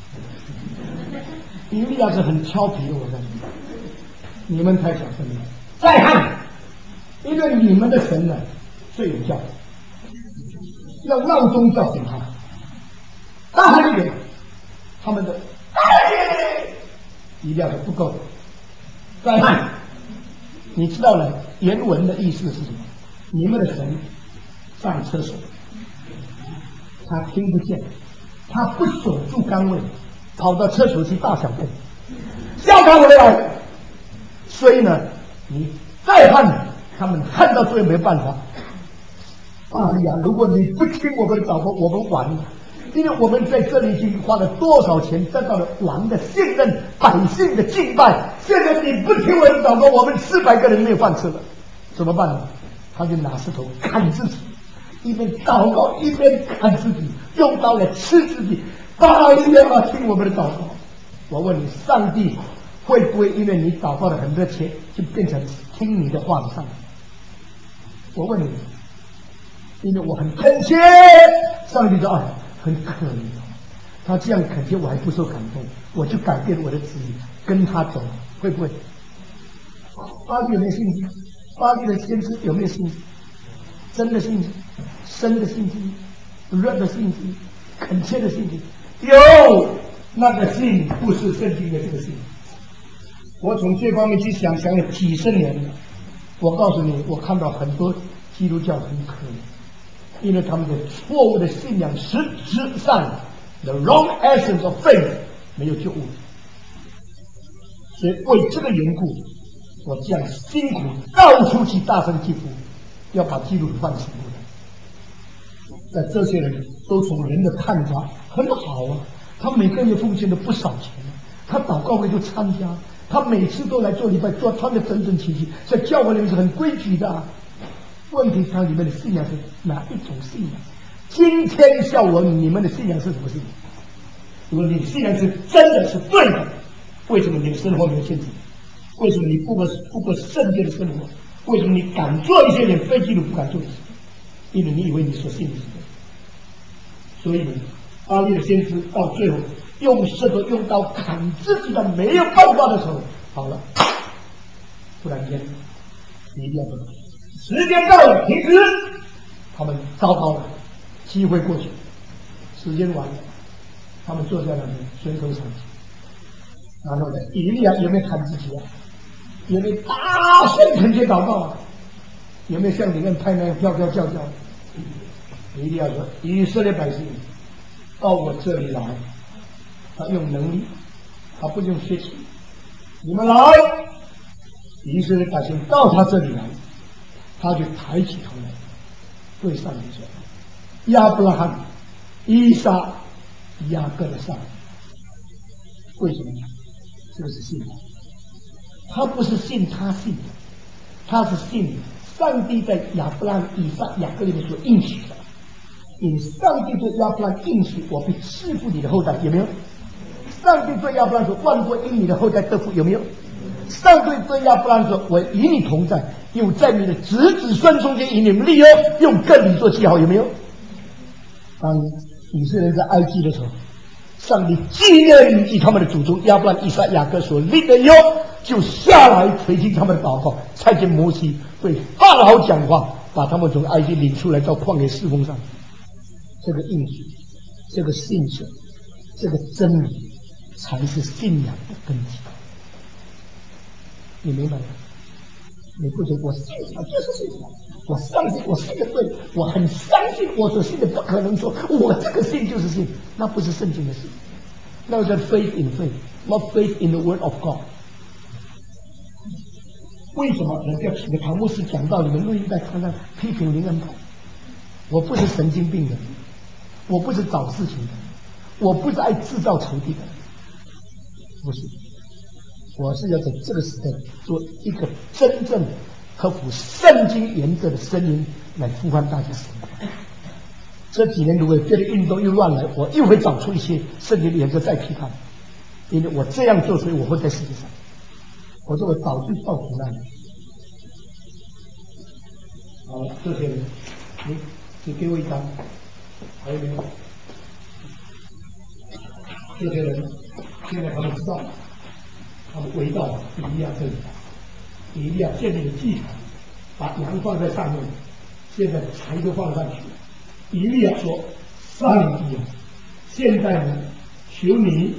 以利亚是很调皮的，我告诉你，你们太小声了。再看，因为你们的神呢睡午觉，要闹钟叫醒他。大声一点，他们的以利亚是不够的。再看，你知道了原文的意思是什么？你们的神上厕所，他听不见，他不守住岗位，跑到厕所去大小便，叫他回来。所以呢，你再看他们看到最后没办法。哎呀，如果你不听我们的祷告，我们完了。因为我们在这里已经花了多少钱，得到了王的信任，百姓的敬拜。现在你不听我的祷告，我们400个人没有饭吃了，怎么办呢？他就拿石头砍自己，一边祷告一边砍自己，用刀来刺自己。大家要听我们的祷告。我问你，上帝会不会因为你祷告的很热切，就变成听你的话的上帝？我问你，因为我很恳切，上帝说啊，很可怜，他这样恳切我还不受感动，我就改变我的旨意，跟他走，会不会？巴黎有没有信心？巴黎的先知有没有信心？真的信心，深的信心，热的信心，恳切的信心。有，那个信不是圣经的这个信。我从这方面去想了几十年了。我告诉你，我看到很多基督教很可怜，因为他们的错误的信仰实质上 the wrong essence of faith 没有救物。所以为这个缘故，我这样辛苦到处去大声疾呼，要把基督徒唤醒过来。但这些人都从人的看法很好啊，他每个月奉献了不少钱，他祷告会都参加，他每次都来做礼拜，穿得整整齐齐，在教会里面是很规矩的。问题它里面的信仰是哪一种信仰？今天笑我你们的信仰是什么信仰？如果你的信仰是真的是对的，为什么你的生活没有限制？为什么你不过圣洁的生活？为什么你敢做一些人非基督不敢做的事？因为你以为你所信的是对的。所以呢，巴黎的先知到最后用石头用刀砍自己的没有办法的时候，好了，突然间一定要说时间到了，停止。他们糟糕了，机会过去，时间完了，他们坐在那里垂头丧气。然后呢，以利亚有没有砍自己啊？有没有大声恳切祷告啊？有没有像你们拍那样叫叫叫叫？以利亚说：以色列百姓到我这里来，他用能力，他不用血气。你们来，以色列百姓到他这里来，他就抬起头来，对上帝说：亚伯拉罕、以撒、雅各的上帝。为什么？这个是信仰，他不是信他信的，他是信上帝在亚伯拉罕、以撒、雅各里面所应许的。因上帝对亚伯拉罕应许，我必赐福你的后代，有没有？上帝对亚伯拉罕说，万国因你的后代得福，有没有？上帝对亚伯拉罕说，我与你同在，又在你的子子孙中间与你们立约，用真理做记号，有没有？当以色列人在埃及的时候，上帝纪念与他们的祖宗亚伯拉罕、以撒、雅各所立的约，就下来垂听他们的祷告，差遣摩西对法老讲话，把他们从埃及领出来到旷野侍奉上。这个应许，这个信守，这个真理，才是信仰的根基。你明白吗？你不说我信他就是信他，我相信我信的对，我很相信我所信的，不可能说我这个信就是信，那不是圣经的信，那个叫 faith in faith, not faith in the word of God。为什么人家请个唐牧师讲道，你们录音带常常批评林恩宝？我不是神经病的人，我不是找事情的人，我不是爱制造仇敌的人，不是。我是要在这个时代做一个真正合乎圣经原则的声音来呼唤大家神。这几年如果别的运动又乱来，我又会找出一些圣经的原则再批判，因为我这样做，所以我会在世界上。我说我早就到苦难了。好，这些人，你只给我一张，还有没有？这些人现在他们知道了。他们围到以利亚这里来，以利亚建立了祭坛，把羊放在上面，现在柴都放上去了。以利亚说：“上帝啊，现在呢，求你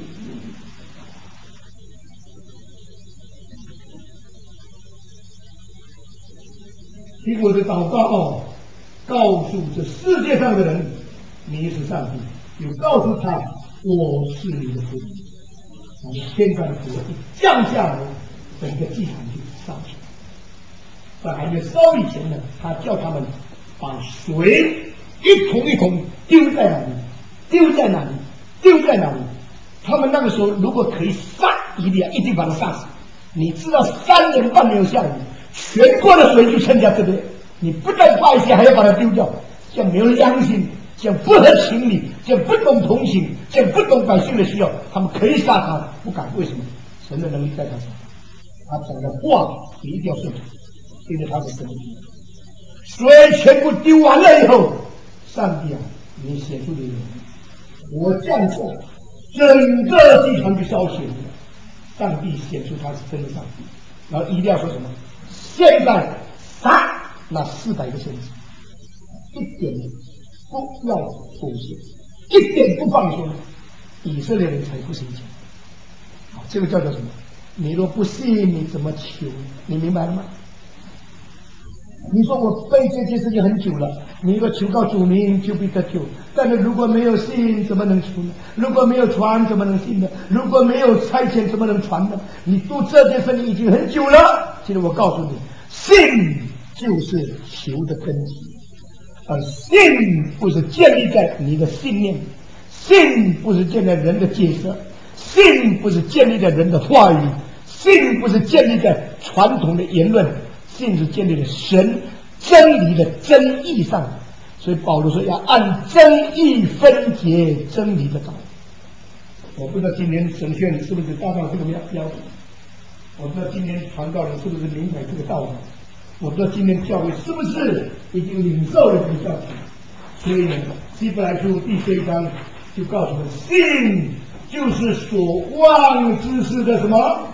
听我的祷告，告诉这世界上的人，你是上帝，又告诉他我是你的福音。”天上的火一降下来，整个祭坛就烧起来。在还没烧以前呢，他叫他们把水一桶一桶丢在哪里，丢在哪里，丢在哪里。他们那个时候如果可以杀以利亚，一定把他杀死。你知道3年半没有下雨，全国的水就剩下这边，你不但怕一些，还要把它丢掉，这样没有良心。这样不合情理，这样不懂同情，这样不懂百姓的需要，他们可以杀他，不敢。为什么？神的能力在他身上，他讲的话你一定要顺从，因为他是神的。水全部丢完了以后，上帝啊，你显出你的能力，我这样做，整个地方就烧起来了。上帝显出他是真的上帝，然后一定要说什么？现在杀那400个先知，一点不要妥协，一点不放松，以色列人才不生气。这个叫做什么？你若不信，你怎么求？你明白了吗？你说我背这件事情很久了，你若求告主名就必得救。但是如果没有信，怎么能求呢？如果没有传，怎么能信呢？如果没有差遣，怎么能传呢？你做这件事情已经很久了。现在我告诉你，信就是求的根基。而信不是建立在你的信念，信不是建立在人的解释，信不是建立在人的话语，信不是建立在传统的言论，信是建立在神真理的真义上。所以保罗说要按真义分解真理的道理。我不知道今年神学院是不是达到这个标准，我不知道今年传道人是不是明白这个道理，我不知道今天教会是不是已经领受了这个教训。所以呢，希伯来书第11章就告诉我们，信就是所望之事的什么？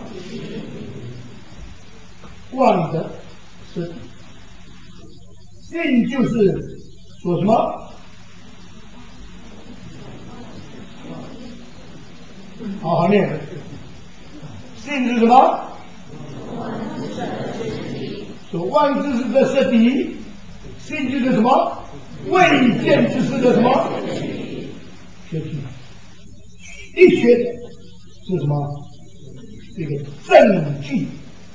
望的是信就是所什么？好好念。信是什么？所望之事的实底。信就是什么？未见之事的什么？确据。一确是什么？这个证据。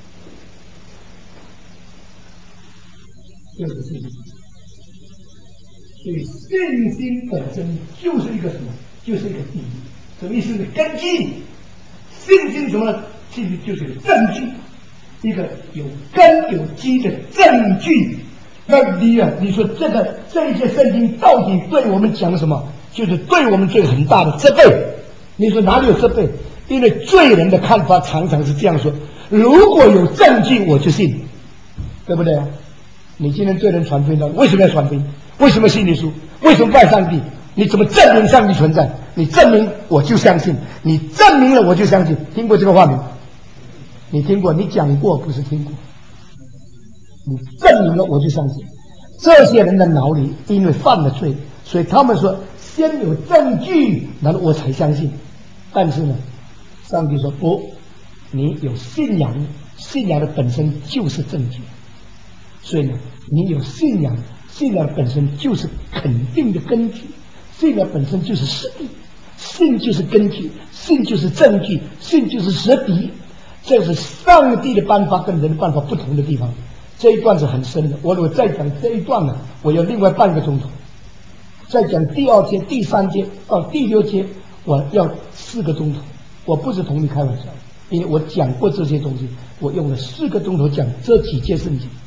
这是信心。所以信心本身就是一个什么？就是一个底。什么意思呢？根基。信心什么？信心就是一个证据，一个有根有基的证据。那你说这一些圣经到底对我们讲了什么？就是对我们做很大的责备。你说哪里有责备？因为罪人的看法常常是这样说：如果有证据，我就信，对不对啊？你今天罪人传福音，为什么要传福音？为什么信耶稣？为什么拜上帝？ 你怎么证明上帝存在？你证明我就相信，你证明了我就相信。听过这个话没？你听过？你讲过不是听过？你证明了我就相信。这些人的脑里因为犯了罪，所以他们说先有证据，然后我才相信。但是呢，上帝说不，你有信仰，信仰的本身就是证据。所以呢，你有信仰，信仰本身就是肯定的根据，信仰本身就是实底，信就是根据，信就是证据，信就是实底。这是上帝的办法跟人的办法不同的地方。这一段是很深的，我如果再讲这一段呢，我要另外半个钟头。再讲第2节、第3节到第6节，我要4个钟头。我不是同你开玩笑，因为我讲过这些东西，我用了4个钟头讲这几节圣经。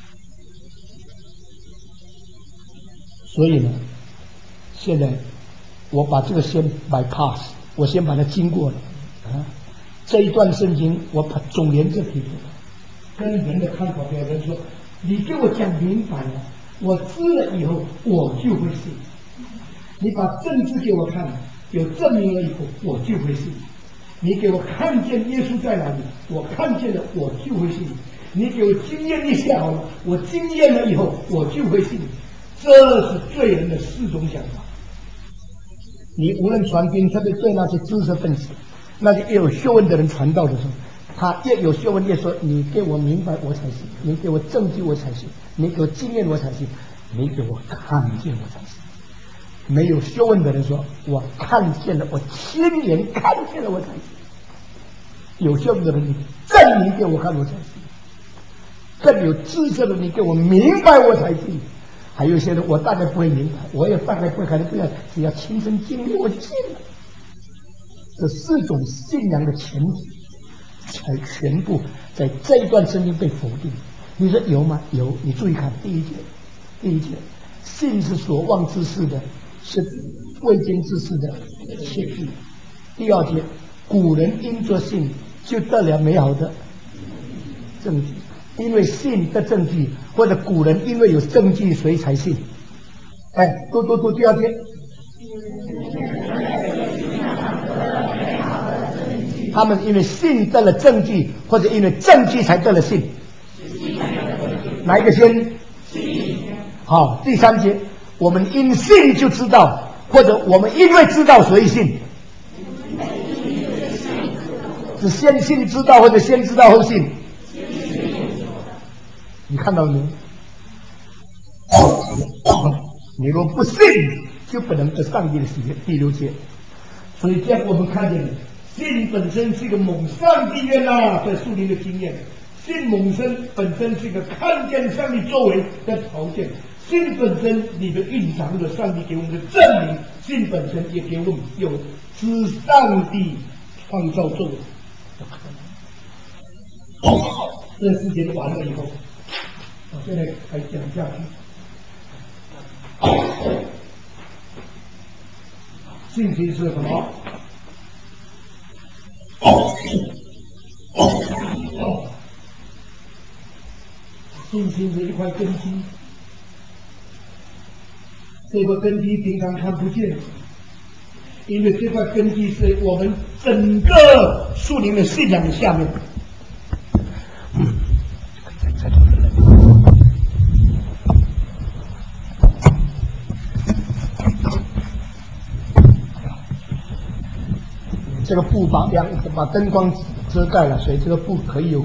所以呢，现在我把这个先 bypass， 我先把它经过了啊。这一段圣经我把总连这提出来，跟人的看法不一样。人说你给我讲明白了，我知了以后我就会信。你把证据给我看，有证明了以后我就会信。你给我看见耶稣在哪里，我看见了我就会信。你给我经验一下好了，我经验了以后我就会信。这是罪人的4种想法。你无论传福音，特别对那些知识分子，那些越有学问的人传道的时候，他越有学问越说你给我明白我才信，你给我证据我才信，你给我经验我才信，你给我看见我才信。没有学问的人说我看见了，我亲眼看见了我才信。有学问的人，你证明给我看我才信。更有知识的你给我明白我才信。还有一些人我大概不会明白，我也大概不会，可能不要，只要亲身经历我就信了。这4种信仰的前提才全部在这一段圣经被否定。你说有吗？有。你注意看第一节，信是所望之事的实底，未经之事的确据。第2节，古人因着信就得了美好的证据。因为信的证据，或者古人因为有证据所以才信。读第2节。他们因为信得了证据，或者因为证据才得了信。哪一个先？好，第3节，我们因信就知道，或者我们因为知道所以信。是先信知道，或者先知道后信。你看到了没有？你若不信，就不能得上帝的喜悦。第6节，所以这样我们看见了，信本身是一个蒙上帝悦纳的属灵的经验，信本身是一个看见上帝作为的条件，信本身里面蕴藏着上帝给我们的证明，信本身也给我们有知上帝创造作为的可能。这事情完了以后，我现在还讲下去。信心是什么？信心是一块根基，这块根基平常看不见，因为这块根基是我们整个树林的信仰下面。这个布把灯光遮盖了，所以这个布可以有。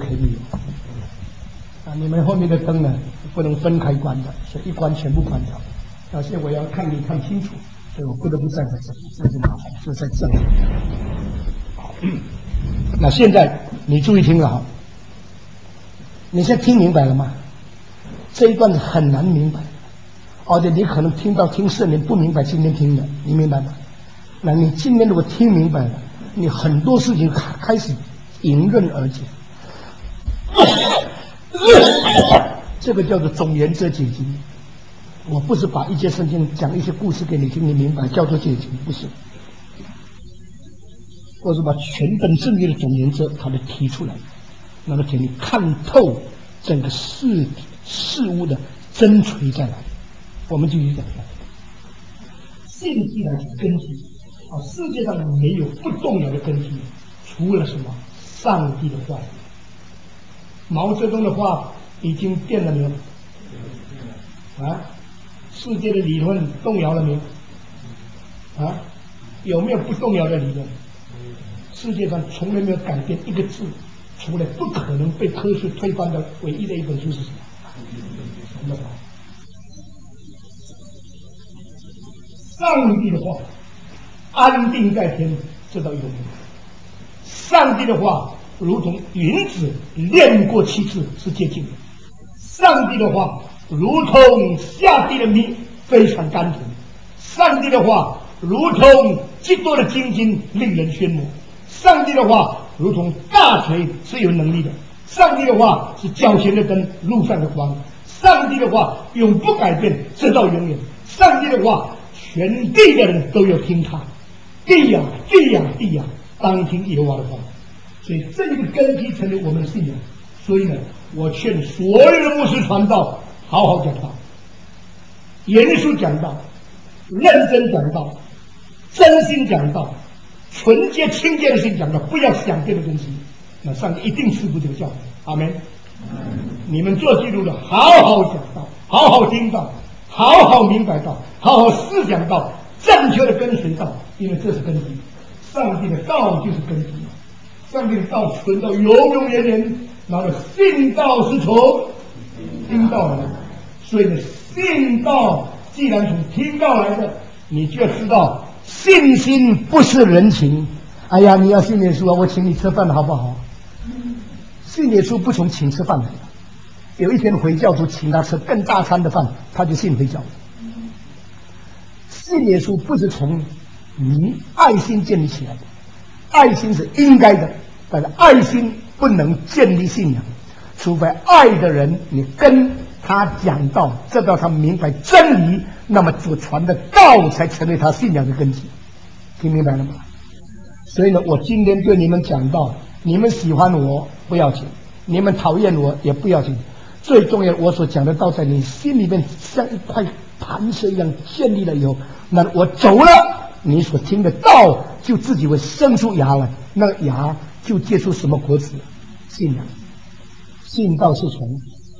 你们后面的灯呢，不能分开关的，所以一关全部关掉。而且我要看清楚，所以我不得不站在这里，这是麻烦，就在这里。好，那现在你注意听了哈，你现在听明白了吗？这一段很难明白，而且你可能听圣灵不明白今天听的，你明白吗？那你今天如果听明白了，你很多事情开始迎刃而解。这个叫做总言者解经。我不是把一节圣经讲一些故事给你听，你明白叫做解经，不是。我是把全本圣经的总言者他们提出来，那么请你看透整个事物的真锤在哪里。我们继续讲下去。 信既然是根基，世界上没有不动摇的根基，除了什么？上帝的话语。毛泽东的话已经变了没有？世界的理论动摇了没有？有没有不动摇的理论？世界上从来没有改变一个字，除了不可能被科学推翻的唯一的一本书是什么？什么话？上帝的话，安定在天，直到永远。上帝的话如同云子炼过7次是洁净的，上帝的话如同下地的米非常甘甜，上帝的话如同极多的精金令人眩目，上帝的话如同大锤是有能力的，上帝的话是脚前的灯路上的光，上帝的话永不改变直到永远，上帝的话全地的人都要听他，地呀地呀地呀，当听耶和华的话。所以这个根基成为我们的信仰。所以呢，我劝所有的牧师传道，好好讲道，严肃讲道，认真讲道，真心讲道，纯洁清洁的心讲道，不要想别的东西。那上帝一定赐福这个教会。阿门。你们做基督的，好好讲道，好好听道，好好明白道，好好思想道，正确的跟随道，因为这是根基。上帝的道就是根基。上帝的道存到永永远远，然后信道是从听道来的，所以呢，信道既然从听道来的，你就要知道，信心不是人情。哎呀，你要信耶稣啊，我请你吃饭好不好？信耶稣不从请吃饭来的。有一天回教徒请他吃更大餐的饭，他就信回教。信耶稣不是从你爱心建立起来的，爱心是应该的。但是爱心不能建立信仰，除非爱的人你跟他讲道，直到他明白真理，那么所传的道才成为他信仰的根基。听明白了吗？所以呢，我今天对你们讲道，你们喜欢我不要紧，你们讨厌我也不要紧，最重要我所讲的道在你心里面像一块磐石一样建立了以后，那我走了，你所听的道就自己会生出芽来，那个芽就结出什么果子？信仰，信道是从。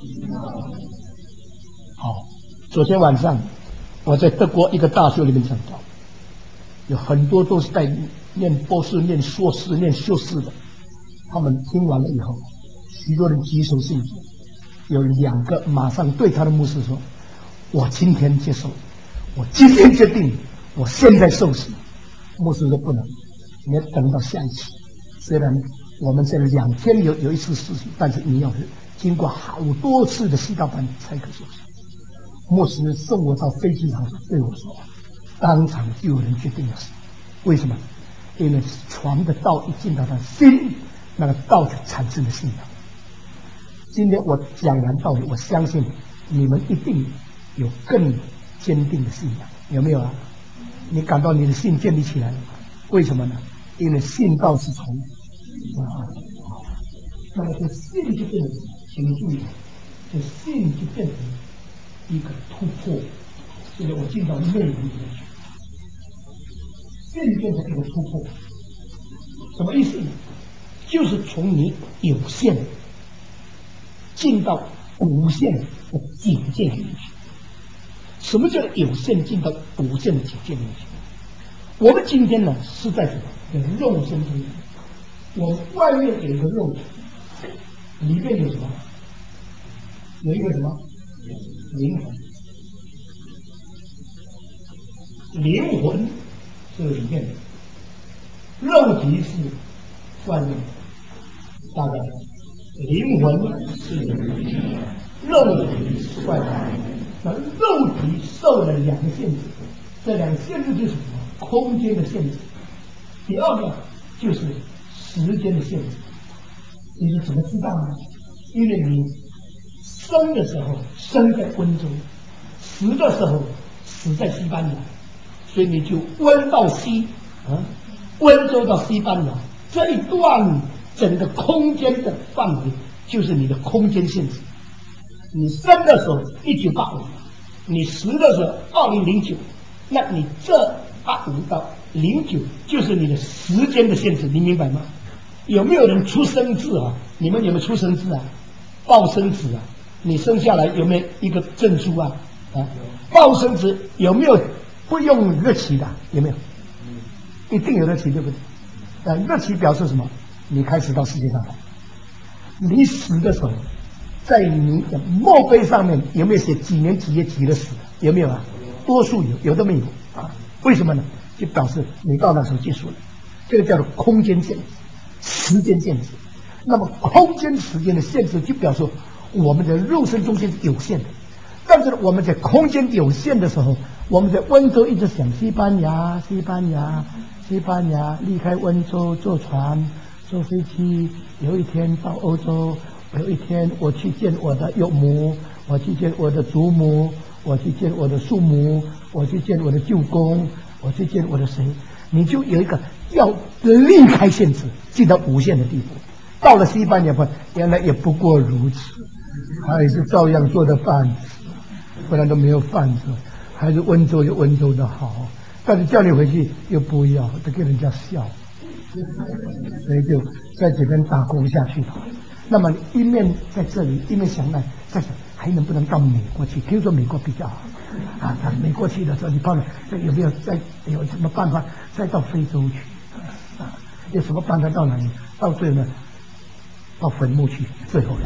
好，昨天晚上我在德国一个大学里面讲到，有很多都是在念博士、念硕士、念修士的，他们听完了以后，许多人举手信主，有2个马上对他的牧师说：“我今天接受，我今天决定，我现在受洗。”牧师说：“不能，你要等到下一次。虽然我们这2天有一次实习，但是你要经过好多次的洗道班才可受洗。”牧师送我到飞机场对我说，当场就有人决定了死。为什么？因为传的道一进到他心，那个道就产生了信仰。今天我讲完道理，我相信你们一定有更坚定的信仰，有没有啊？你感到你的信建立起来了吗？为什么呢？因为信道是从那么这信就变成，请注意，这信就变成一个突破。现在我进到内容里面去，信变成一个突破，什么意思呢？就是从你有限进到无限的境界里面去。什么叫有限进到无限的境界里面去？我们今天呢是在什么？在肉身中，我外面有一个肉体，里面有什么？有一个什么灵魂？灵魂是里面的，肉体是外面的，大概灵魂是里面的，肉体是外面的。那肉体受了2个限制，这2个限制就是什么？空间的限制。第二个就是时间的限制。你是怎么知道呢？因为你生的时候生在温州，死的时候死在西班牙，所以你就温到西温州到西班牙这一段整个空间的范围就是你的空间限制。你生的时候1985，你死的时候2009， 那你这85到09就是你的时间的限制，你明白吗？有没有人出生字啊？你们有没有出生字啊？报生纸啊？你生下来有没有一个证书啊？啊，报生纸有没有不用日期的？有没有？一定有日期，对不对？日期表示什么？你开始到世界上来。你死的时候，在你的墓碑上面有没有写几年几月几日死的？有没有啊？多数有，有的没有啊？为什么呢？就表示你到那时候结束了。这个叫做空间限制、时间限制。那么空间时间的限制，就表示我们的肉身中间是有限的。但是我们在空间有限的时候，我们在温州一直想西班牙，西班牙，西班牙，离开温州坐船、坐飞机，有一天到欧洲，有一天我去见我的岳母，我去见我的祖母，我去见我的叔母，我去见我的舅公，我去见我的谁，你就有一个要离开限制，进到无限的地步。到了西班牙吧，原来也不过如此，还是照样做的饭吃，不然都没有饭吃，还是温州有温州的好，但是叫你回去又不要，都给人家笑，所以就在这边打工下去了。那么一面在这里，一面想呢，在想还能不能到美国去？听说美国比较好啊，到美国去的时候，你看有没有有什么办法再到非洲去啊？有什么办法到哪里？到最后呢？到坟墓去，最后，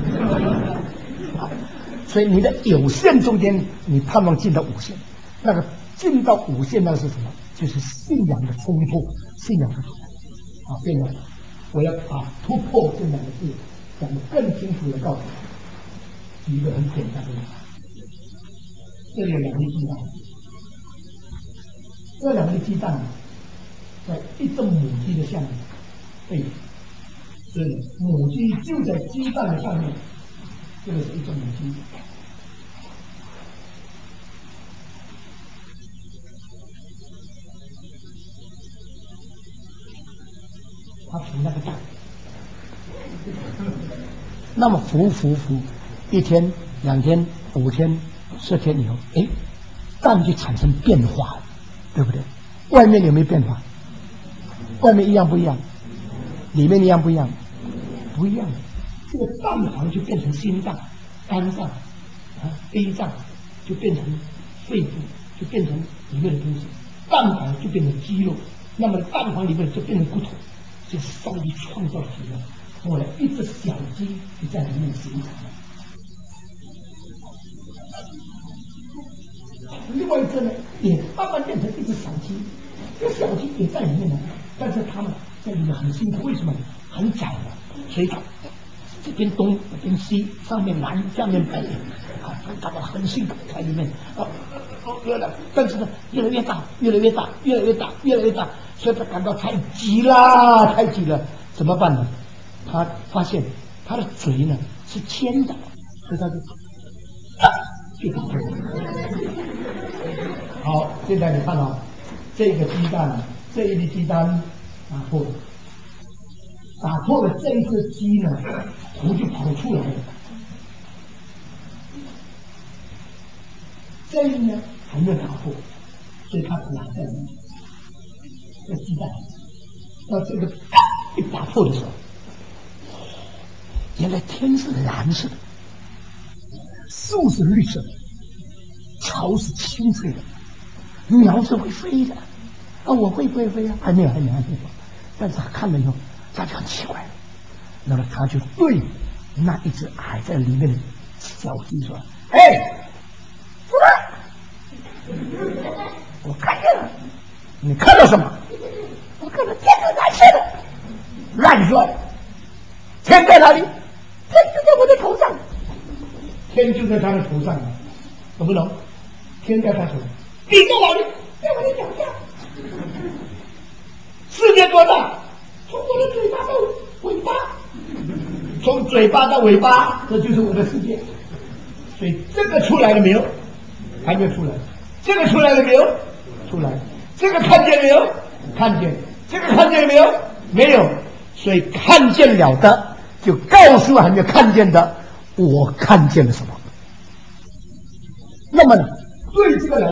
所以你的有限中间，你盼望进到无限，那个进到无限那个是什么？就是信仰的冲突，信仰的冲突啊！这个我要把突破这两个字讲得更清楚的告诉你，举一个很简单的例子，这里有两粒鸡蛋，这两粒鸡蛋在一只母鸡的下面被。所以母鸡就在鸡蛋的上面，这个是一只母鸡。它孵那个蛋，那么孵，1天、2天、5天、10天以后，哎，蛋就产生变化了，对不对？外面有没有变化？外面一样不一样？里面一样不一样？不一样。这个蛋黄就变成心脏、肝脏、肺脏，就变成肺部，就变成里面的东西。蛋白就变成肌肉，那么蛋黄里面就变成骨头，这是上帝创造出来的。后来一只小鸡就在里面形成了，另外一只呢也慢慢变成一只小鸡，这小鸡也在里面呢，但是它们在里面很辛苦，为什么？很窄的，所以它这边东那边西，上面南下面北，感到很辛苦在里面但是呢越来越大，越来越大，越来越大，越来越大，所以他感到太急了，太急了，怎么办呢？他发现他的嘴呢是尖的，所以他就打破了。好，现在你看到这个鸡蛋，这一粒鸡蛋打破了。打破了这一只鸡呢，头就跑出来了。这一呢还没有打破，所以它卡在这鸡蛋。到这个一打破的时候，原来天是蓝色的，树是绿色的，草是青翠的，鸟是会飞的。我会不会飞啊？还没有。但是他看了以后，他就很奇怪了。那么他就对那一只还在里面的小鸡说：“哎，出来！我看见了。你看到什么？我看到天是蓝色的。乱说！天在哪里？天就在我的头上。天就在他的头上，懂不懂？天在他头上。地在哪里？在我的脚下。世界多大？从我的嘴巴到尾巴。”从嘴巴到尾巴，这就是我的世界。所以这个出来了没有？还没有出来。这个出来了没有？出来。这个看见没有？看见。这个看见了没有？没有。所以看见了的，就告诉还没有看见的，我看见了什么。那么对这个来说，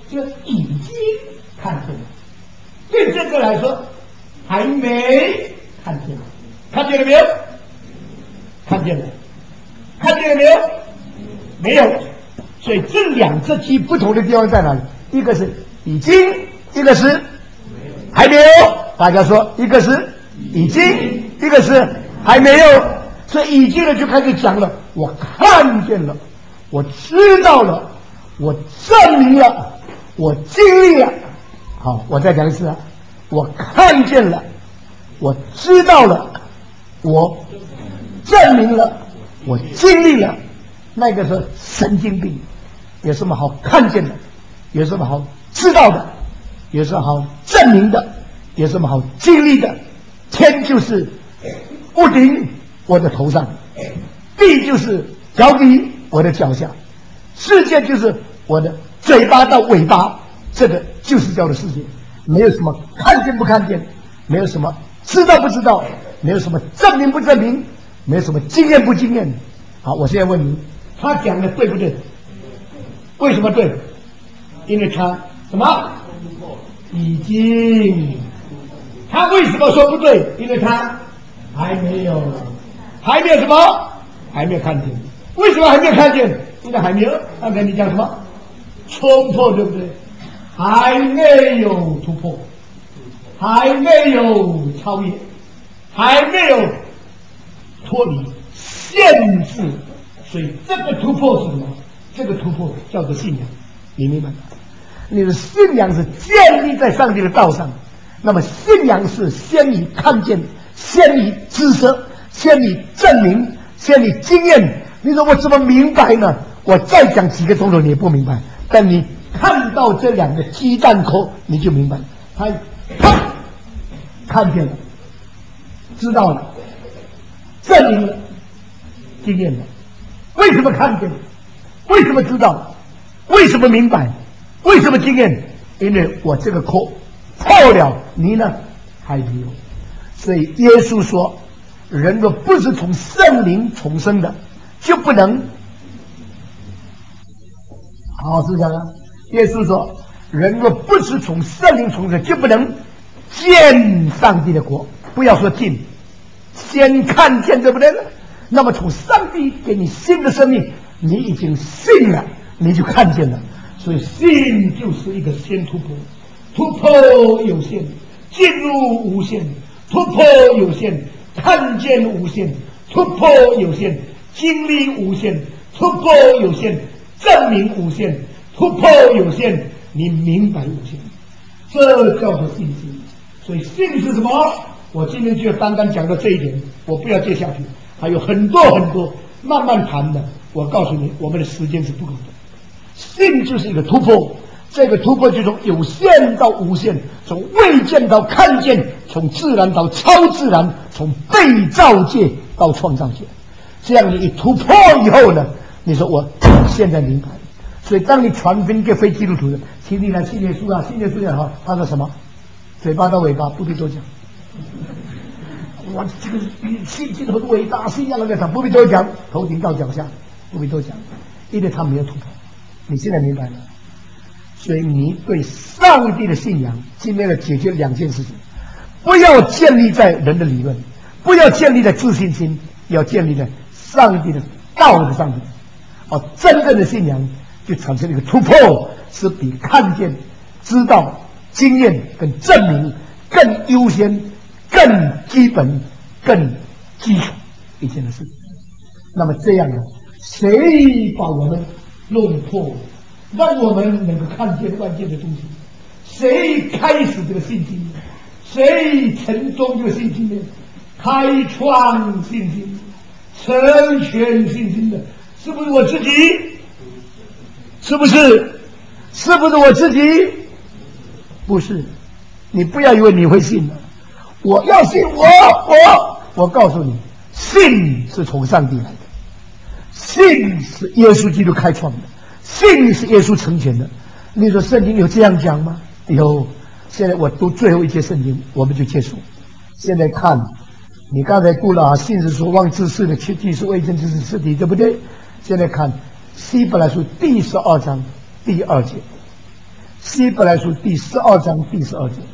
就已经看见了。对这个来说，还没看见，看见了没有？看见了，看见了没有？没有。所以这两只鸡不同的地方在哪里？一个是已经，一个是还没有。大家说，一个是已经，一个是还没有。所以已经了就开始讲了，我看见了，我知道了，我证明了，我经历了。好，我再讲一次啊，我看见了，我知道了，我证明了，我经历了。那个是神经病，有什么好看见的？有什么好知道的？有什么好证明的？有什么好经历的？天就是屋顶我的头上，地就是脚底我的脚下，世界就是我的嘴巴到尾巴，这个就是叫的世界。没有什么看见不看见，没有什么知道不知道，没有什么证明不证明，没有什么经验不经验。好，我现在问你，他讲的对不对？为什么对？因为他什么已经。他为什么说不对？因为他还没有什么？还没有看见。为什么还没有看见？因为还没有。刚才你讲什么？冲破，对不对？还没有突破，还没有超越，还没有脱离限制。所以这个突破是什么？这个突破叫做信仰，你明白吗？你的信仰是建立在上帝的道上，那么信仰是先你看见，先你知识，先你证明，先你经验。你说我怎么明白呢？我再讲几个钟头你也不明白，但你看到这两个鸡蛋壳你就明白了。他看见了，知道了，证明了，经验了。为什么看见？为什么知道？为什么明白？为什么经验？因为我这个壳破了，你呢还没有。所以耶稣说，人若不是从圣灵重生的，就不能。好，是这样啊。耶稣说，人若不是从圣灵重生，就不能见上帝的国。不要说进，先看见，对不对呢？那么从上帝给你新的生命，你已经信了，你就看见了。所以信就是一个先突破，突破有限，进入无限，突破有限，看见无限，突破有限，经历无限，突破有限，证明无限，突破有限，你明白无限，这叫做信心。所以信是什么？我今天就单单讲到这一点，我不要接下去，还有很多很多慢慢谈的。我告诉你，我们的时间是不够的。信就是一个突破，这个突破就从有限到无限，从未见到看见，从自然到超自然，从被造界到创造界。这样你一突破以后呢，你说我现在明白了。所以当你传福音给非基督徒的，请你来信耶稣啊，信耶稣也好，他说什么？嘴巴到尾巴不必多讲。我这个信基督徒伟大，信仰那个他不必多讲，头顶到脚下不必多讲，因为他没有突破。你现在明白了？所以你对上帝的信仰今天要解决两件事情，不要建立在人的理论，不要建立在自信心，要建立在上帝的道的上面。真正的信仰就产生了一个突破，是比看见、知道、经验跟证明更优先、更基本、更基础一件的事情。那么这样呢，谁把我们弄破，让我们能够看见关键的东西？谁开始这个信心？谁成终这个信心呢？开创信心、成全信心的，是不是我自己？是不是？是不是我自己？不是。你不要以为你会信的，我要信我告诉你，信是从上帝来的，信是耶稣基督开创的，信是耶稣成全的。你说圣经有这样讲吗？有。现在我读最后一节圣经，我们就结束。现在看，你刚才读了啊，信是所望之事的确据，是未见之事实体，对不对？现在看希伯来书第12章第2节， 希伯来书第12章第12节。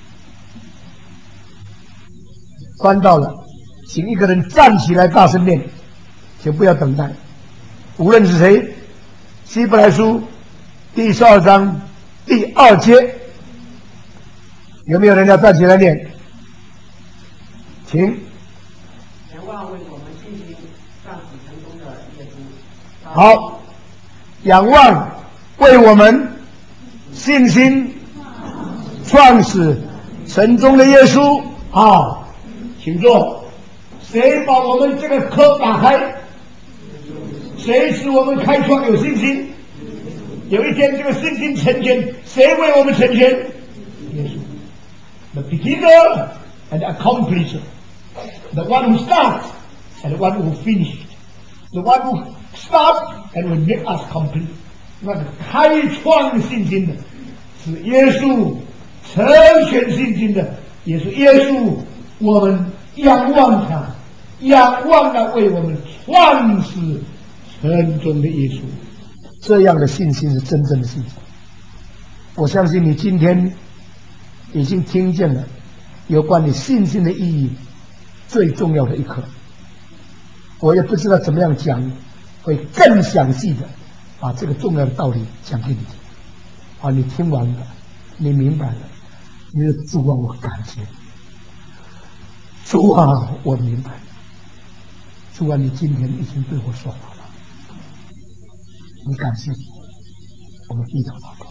翻到了，请一个人站起来大声念，请不要等待，无论是谁。希伯来书第12章第2节，有没有人要站起来念？请。 仰望为我们信心上使成功的耶稣。 好，仰望为我们信心创始成终的耶稣。好，请坐。谁把我们这个课打开？谁使我们开创有信心？有一天这个信心成全，谁为我们成全？耶稣。The beginner and the accomplisher, the one who starts and the one who finished, the one who starts and will make us complete. 那个开创信心的是耶稣，成全信心的也是耶稣。我们仰望他，仰望那为我们创始成终的耶稣。这样的信心是真正的信心。我相信你今天已经听见了有关你信心的意义最重要的一课。我也不知道怎么样讲会更详细的把这个重要的道理讲给你听。你听完了，你明白了，你说主啊，我感谢你。主啊，我明白了。主啊，你今天已经对我说话了，你感谢你，我们低头祷告。